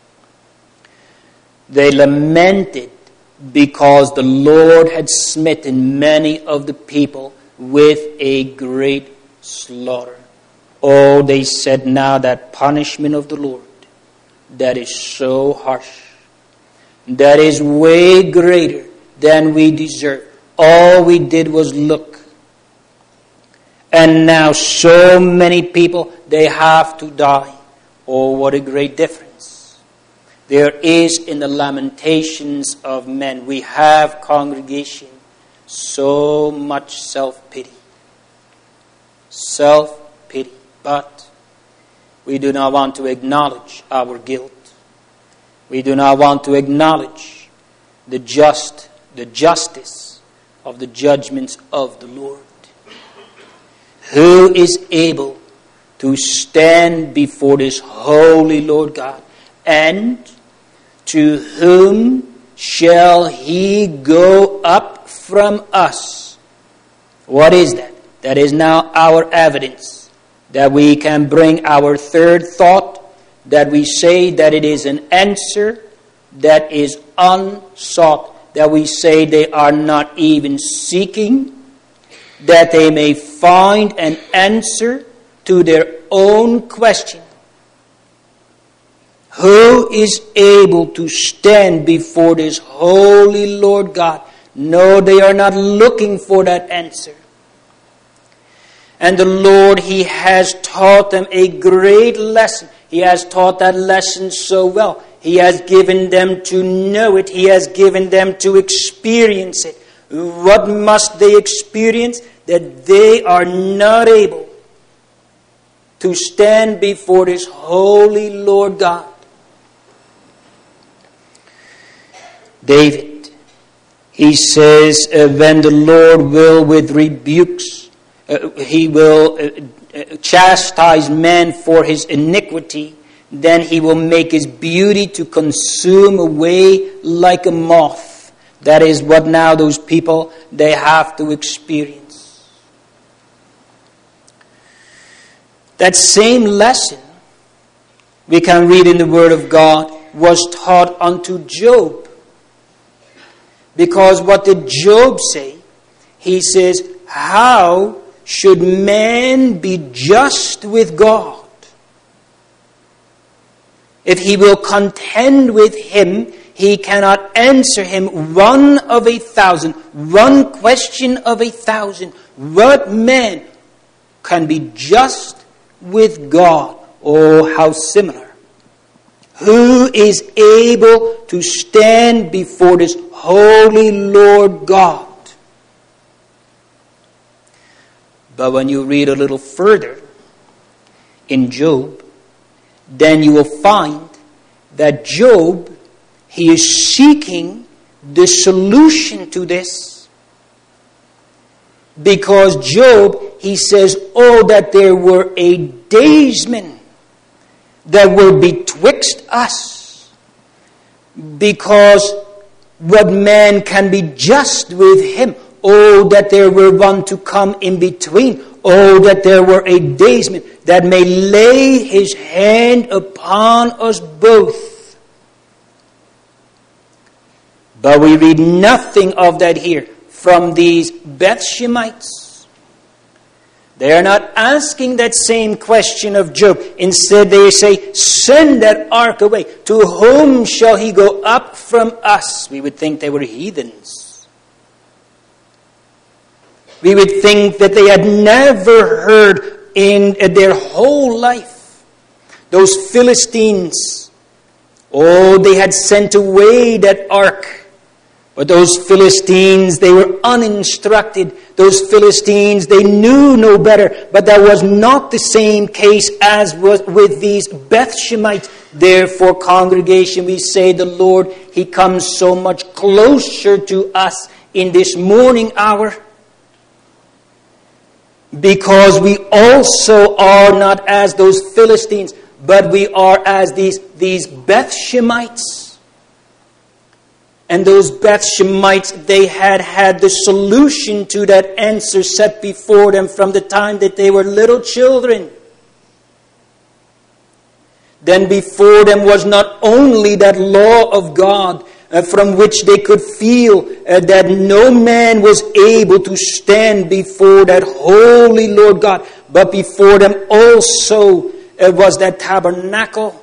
They lamented because the Lord had smitten many of the people with a great slaughter. Oh, they said, now that punishment of the Lord, that is so harsh, that is way greater than we deserve. All we did was look. And now so many people, they have to die. Oh, what a great difference there is in the lamentations of men. We have, congregation, so much self-pity. Self-pity. But we do not want to acknowledge our guilt. We do not want to acknowledge the justice of the judgments of the Lord. Who is able to stand before this holy Lord God? And to whom shall he go up from us? What is that? That is now our evidence that we can bring our third thought, that we say that it is an answer that is unsought, that we say they are not even seeking, that they may find an answer to their own question. Who is able to stand before this holy Lord God? No, they are not looking for that answer. And the Lord, He has taught them a great lesson. He has taught that lesson so well. He has given them to know it. He has given them to experience it. What must they experience? That they are not able to stand before this holy Lord God. David, he says, when the Lord will with rebukes, He will chastise man for his iniquity, then He will make His beauty to consume away like a moth. That is what now those people, they have to experience. That same lesson we can read in the Word of God was taught unto Job. Because what did Job say? He says, how should man be just with God? If he will contend with Him, he cannot answer him 1 of 1,000, one question of 1,000. What man can be just with God? Oh, how similar. Who is able to stand before this holy Lord God? But when you read a little further in Job, then you will find that Job, he is seeking the solution to this. Because Job, he says, oh, that there were a daysman that were betwixt us, because what man can be just with him? Oh, that there were one to come in between. Oh, that there were a daysman that may lay his hand upon us both. But we read nothing of that here from these Beth-Shemites. They are not asking that same question of Job. Instead, they say, send that ark away. To whom shall he go up from us? We would think they were heathens. We would think that they had never heard in their whole life. Those Philistines, oh, they had sent away that ark. But those Philistines, they were uninstructed. Those Philistines, they knew no better. But that was not the same case as was with these Beth-Shemites. Therefore, congregation, we say the Lord, He comes so much closer to us in this morning hour. Because we also are not as those Philistines, but we are as these Beth-Shemites. And those Beth-Shemites, they had the solution to that answer set before them from the time that they were little children. Then before them was not only that law of God from which they could feel that no man was able to stand before that holy Lord God, but before them also was that tabernacle.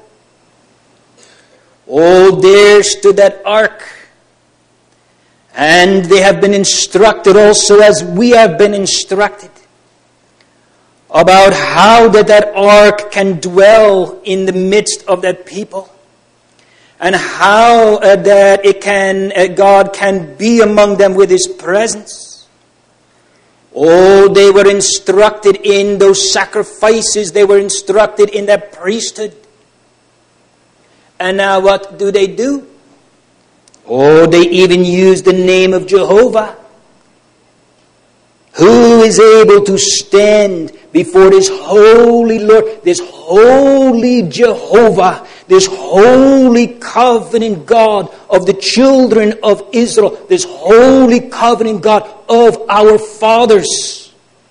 Oh, there stood that ark. And they have been instructed also, as we have been instructed, about how that ark can dwell in the midst of that people, and how that it can God can be among them with His presence. Oh, they were instructed in those sacrifices. They were instructed in that priesthood. And now what do? Oh, they even use the name of Jehovah. Who is able to stand before this holy Lord, this holy Jehovah, this holy covenant God of the children of Israel, this holy covenant God of our fathers?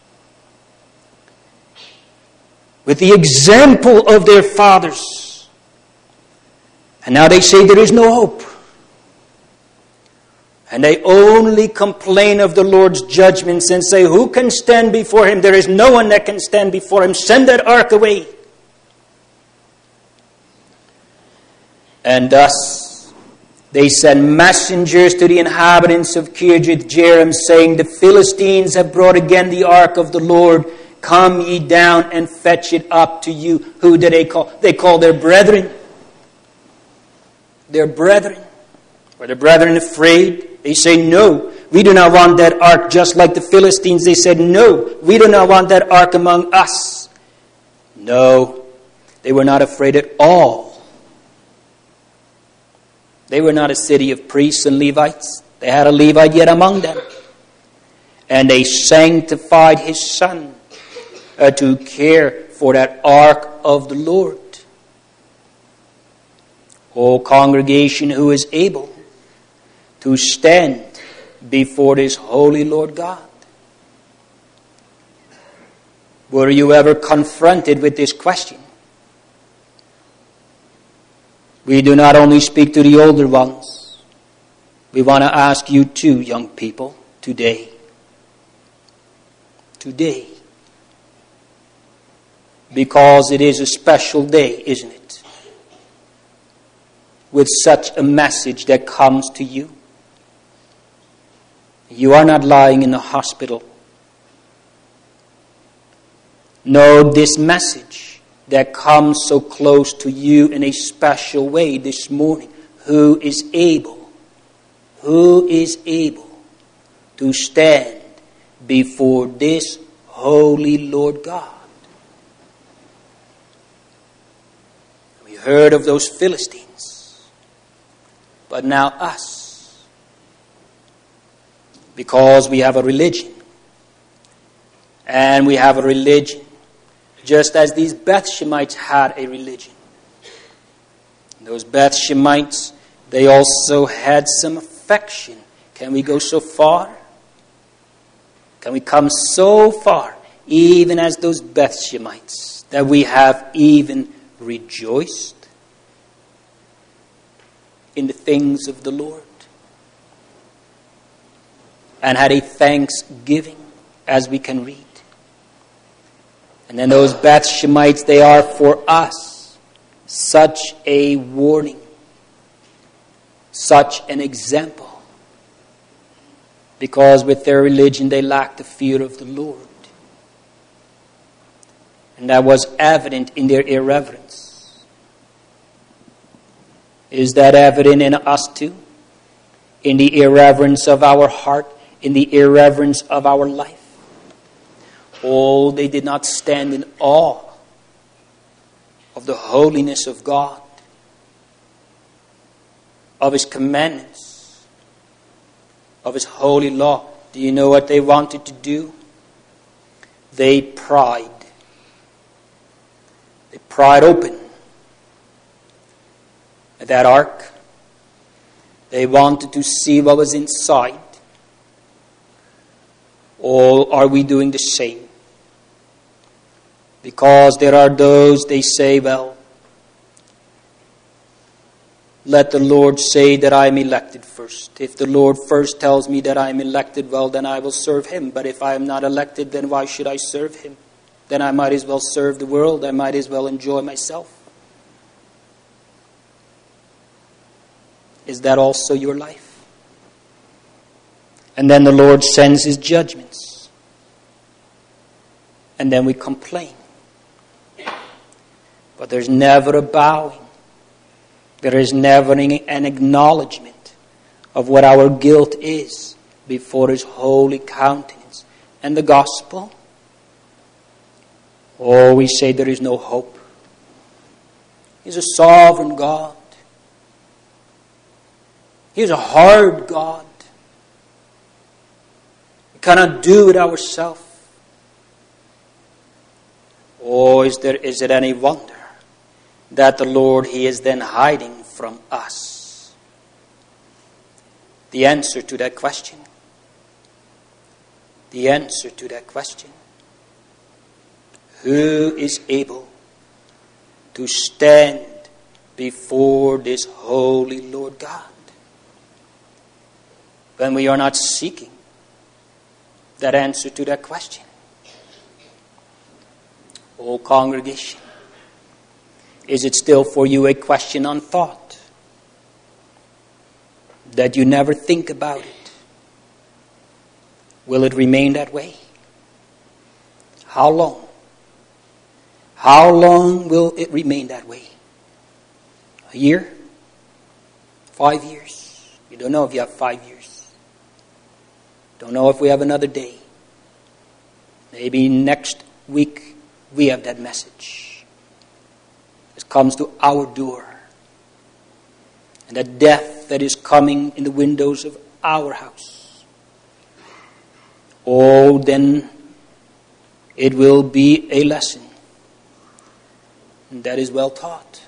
With the example of their fathers. And now they say there is no hope. And they only complain of the Lord's judgments and say, who can stand before Him? There is no one that can stand before Him. Send that ark away. And thus they send messengers to the inhabitants of Kirjath-Jearim, saying, the Philistines have brought again the ark of the Lord. Come ye down and fetch it up to you. Who do they call? They call their brethren. Their brethren. Were the brethren afraid? They say, no, we do not want that ark. Just like the Philistines, they said, no, we do not want that ark among us. No, they were not afraid at all. They were not a city of priests and Levites. They had a Levite yet among them. And they sanctified his son to care for that ark of the Lord. O congregation, who is able to stand before this holy Lord God? Were you ever confronted with this question? We do not only speak to the older ones. We want to ask you too, young people, today. Today. Because it is a special day, isn't it? With such a message that comes to you. You are not lying in the hospital. No, this message that comes so close to you in a special way this morning. Who is able to stand before this holy Lord God? We heard of those Philistines, but now us. Because we have a religion. And we have a religion, just as these Beth Shemites had a religion. Those Beth Shemites, they also had some affection. Can we go so far? Can we come so far, even as those Beth Shemites, that we have even rejoiced in the things of the Lord and had a thanksgiving, as we can read? And then those Beth Shemites, they are for us such a warning, such an example, because with their religion they lacked the fear of the Lord. And that was evident in their irreverence. Is that evident in us too? In the irreverence of our heart, in the irreverence of our life? Oh, they did not stand in awe of the holiness of God, of His commandments, of His holy law. Do you know what they wanted to do? They pried. They pried open that ark. They wanted to see what was inside. Or are we doing the same? Because there are those, they say, well, let the Lord say that I am elected first. If the Lord first tells me that I am elected, well, then I will serve Him. But if I am not elected, then why should I serve Him? Then I might as well serve the world. I might as well enjoy myself. Is that also your life? And then the Lord sends His judgments. And then we complain. But there's never a bowing. There is never an acknowledgement of what our guilt is before His holy countenance. And the gospel? Oh, we say there is no hope. He's a sovereign God. He is a hard God. We cannot do it ourselves. Oh, is it any wonder that the Lord, He is then hiding from us? The answer to that question. The answer to that question. Who is able to stand before this holy Lord God when we are not seeking that answer to that question? Oh, congregation, is it still for you a question on thought that you never think about it? Will it remain that way? How long? How long will it remain that way? A year? 5 years? You don't know if you have 5 years. Don't know if we have another day. Maybe next week we have that message. It comes to our door. And the death that is coming in the windows of our house. Oh, then it will be a lesson. And that is well taught.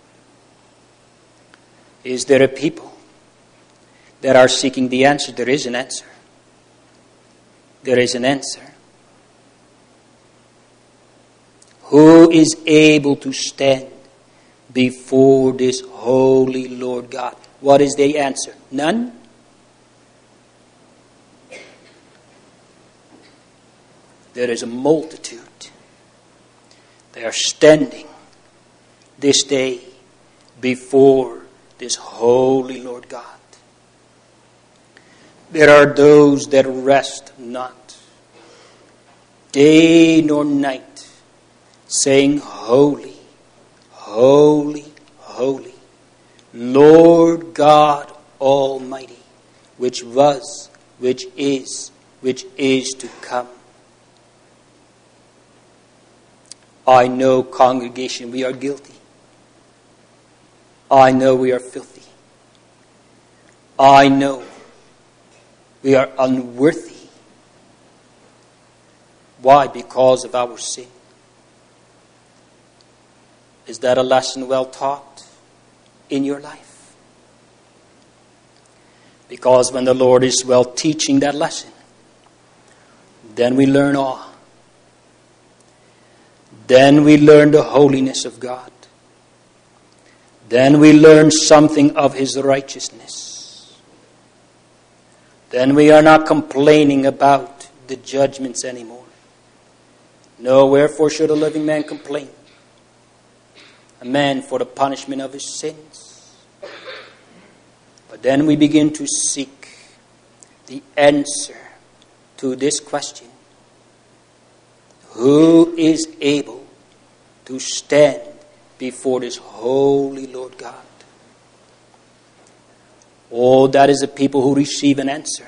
Is there a people that are seeking the answer? There is an answer. There is an answer. Who is able to stand before this holy Lord God? What is the answer? None? There is a multitude. They are standing this day before this holy Lord God. There are those that rest not, day nor night, saying, Holy, holy, holy, Lord God Almighty, which was, which is to come. I know, congregation, we are guilty. I know we are filthy. I know we are unworthy. Why? Because of our sin. Is that a lesson well taught in your life? Because when the Lord is well teaching that lesson, then we learn awe. Then we learn the holiness of God. Then we learn something of His righteousness. Then we are not complaining about the judgments anymore. No, wherefore should a living man complain? A man for the punishment of his sins. But then we begin to seek the answer to this question. Who is able to stand before this holy Lord God? Oh, that is a people who receive an answer.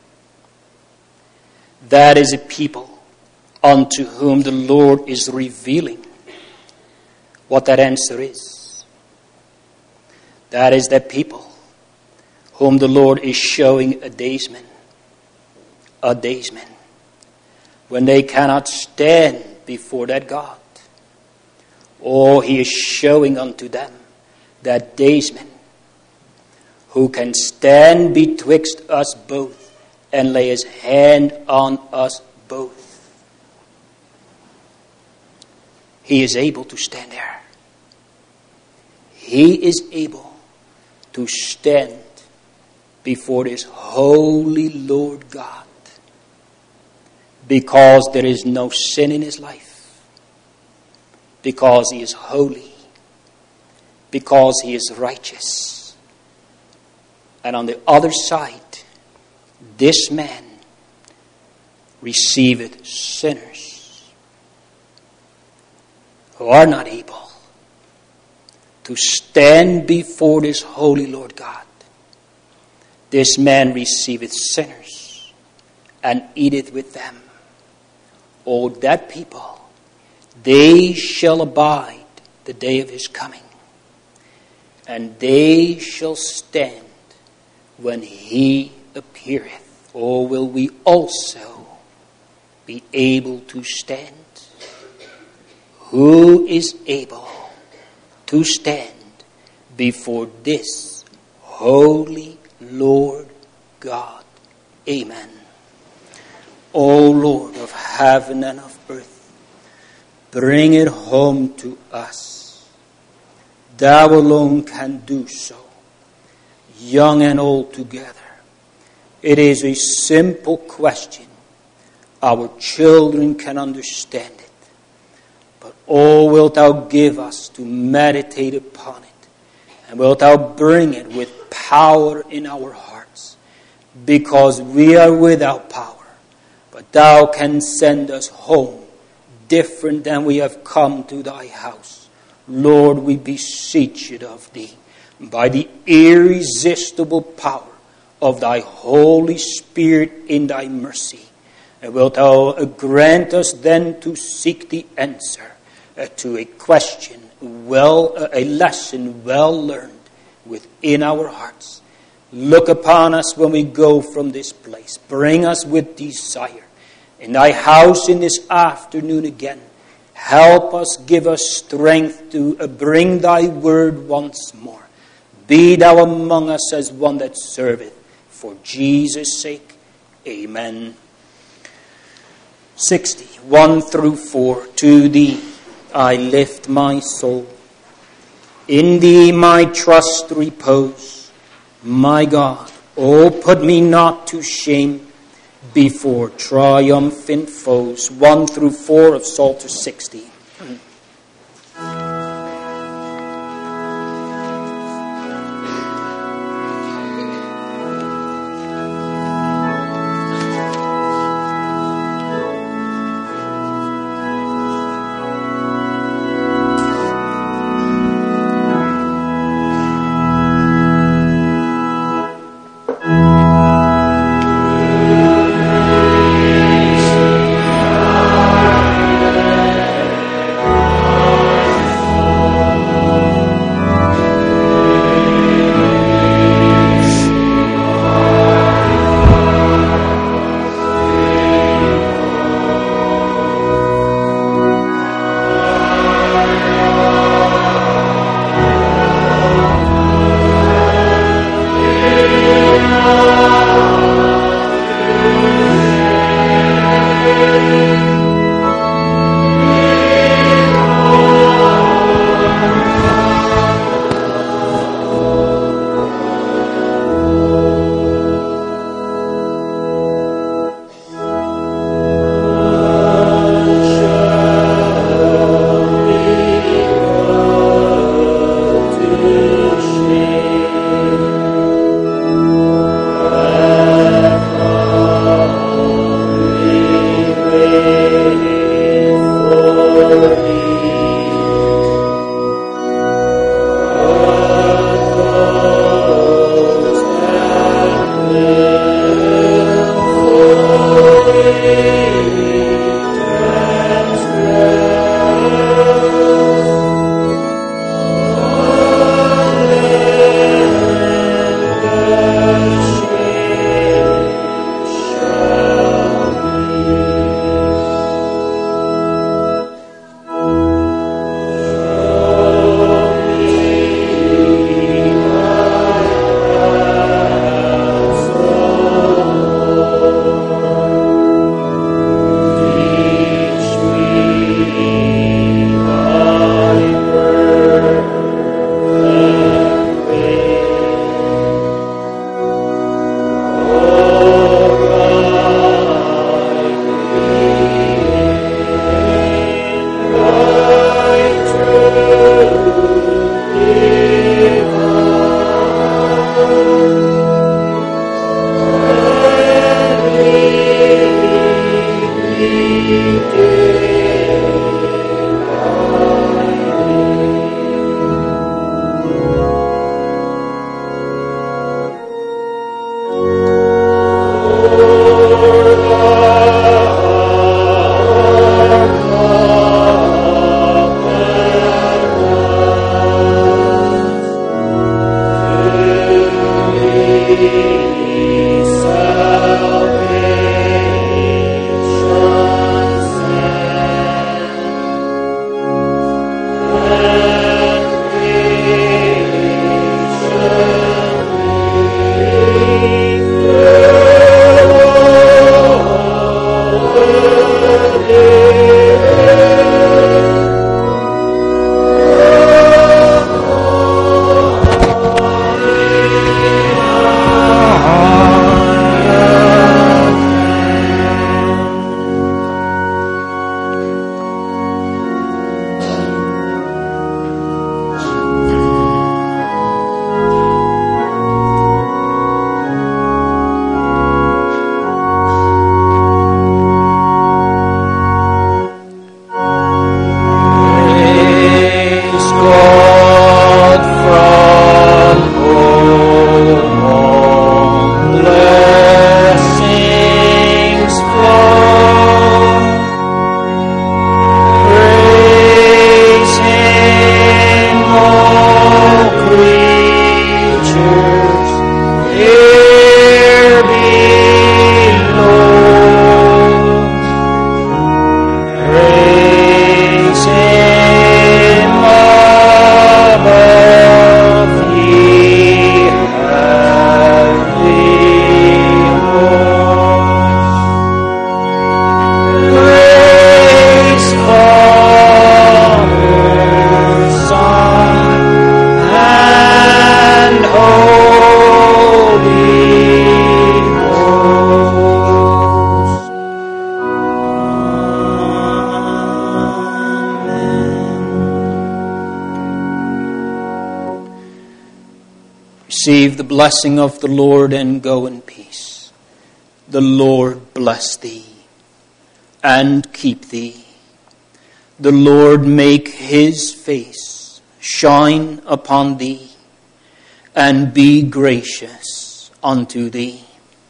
That is a people unto whom the Lord is revealing what that answer is. That is that people whom the Lord is showing a daysman. A daysman. When they cannot stand before that God. Oh, He is showing unto them that daysman who can stand betwixt us both and lay His hand on us both. He is able to stand there. He is able to stand before this holy Lord God. Because there is no sin in His life. Because He is holy. Because He is righteous. And on the other side, this man receiveth sinners who are not able to stand before this holy Lord God. This man receiveth sinners and eateth with them. Oh, that people, they shall abide the day of His coming. And they shall stand when He appeareth. Oh, will we also be able to stand? Who is able to stand before this holy Lord God? Amen. O Lord of heaven and of earth, bring it home to us. Thou alone can do so, young and old together. It is a simple question. Our children can understand it. But oh, wilt Thou give us to meditate upon it, and wilt Thou bring it with power in our hearts, because we are without power. But Thou canst send us home different than we have come to Thy house. Lord, we beseech it of Thee, by the irresistible power of Thy Holy Spirit in Thy mercy. And wilt Thou grant us then to seek the answer to a question, a lesson well learned within our hearts. Look upon us when we go from this place. Bring us with desire in Thy house in this afternoon again. Help us, give us strength to bring Thy word once more. Be Thou among us as one that serveth. For Jesus' sake, amen. 60, 1 through 4. To Thee I lift my soul. In Thee my trust repose. My God, oh, put me not to shame before triumphant foes. 1 through 4 of Psalter 60. Receive the blessing of the Lord and go in peace. The Lord bless thee and keep thee. The Lord make his face shine upon thee and be gracious unto thee.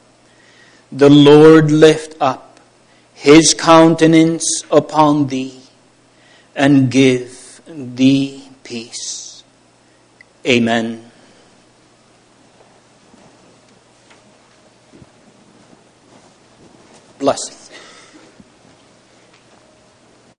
The Lord lift up his countenance upon thee and give thee peace. Amen. Blessing.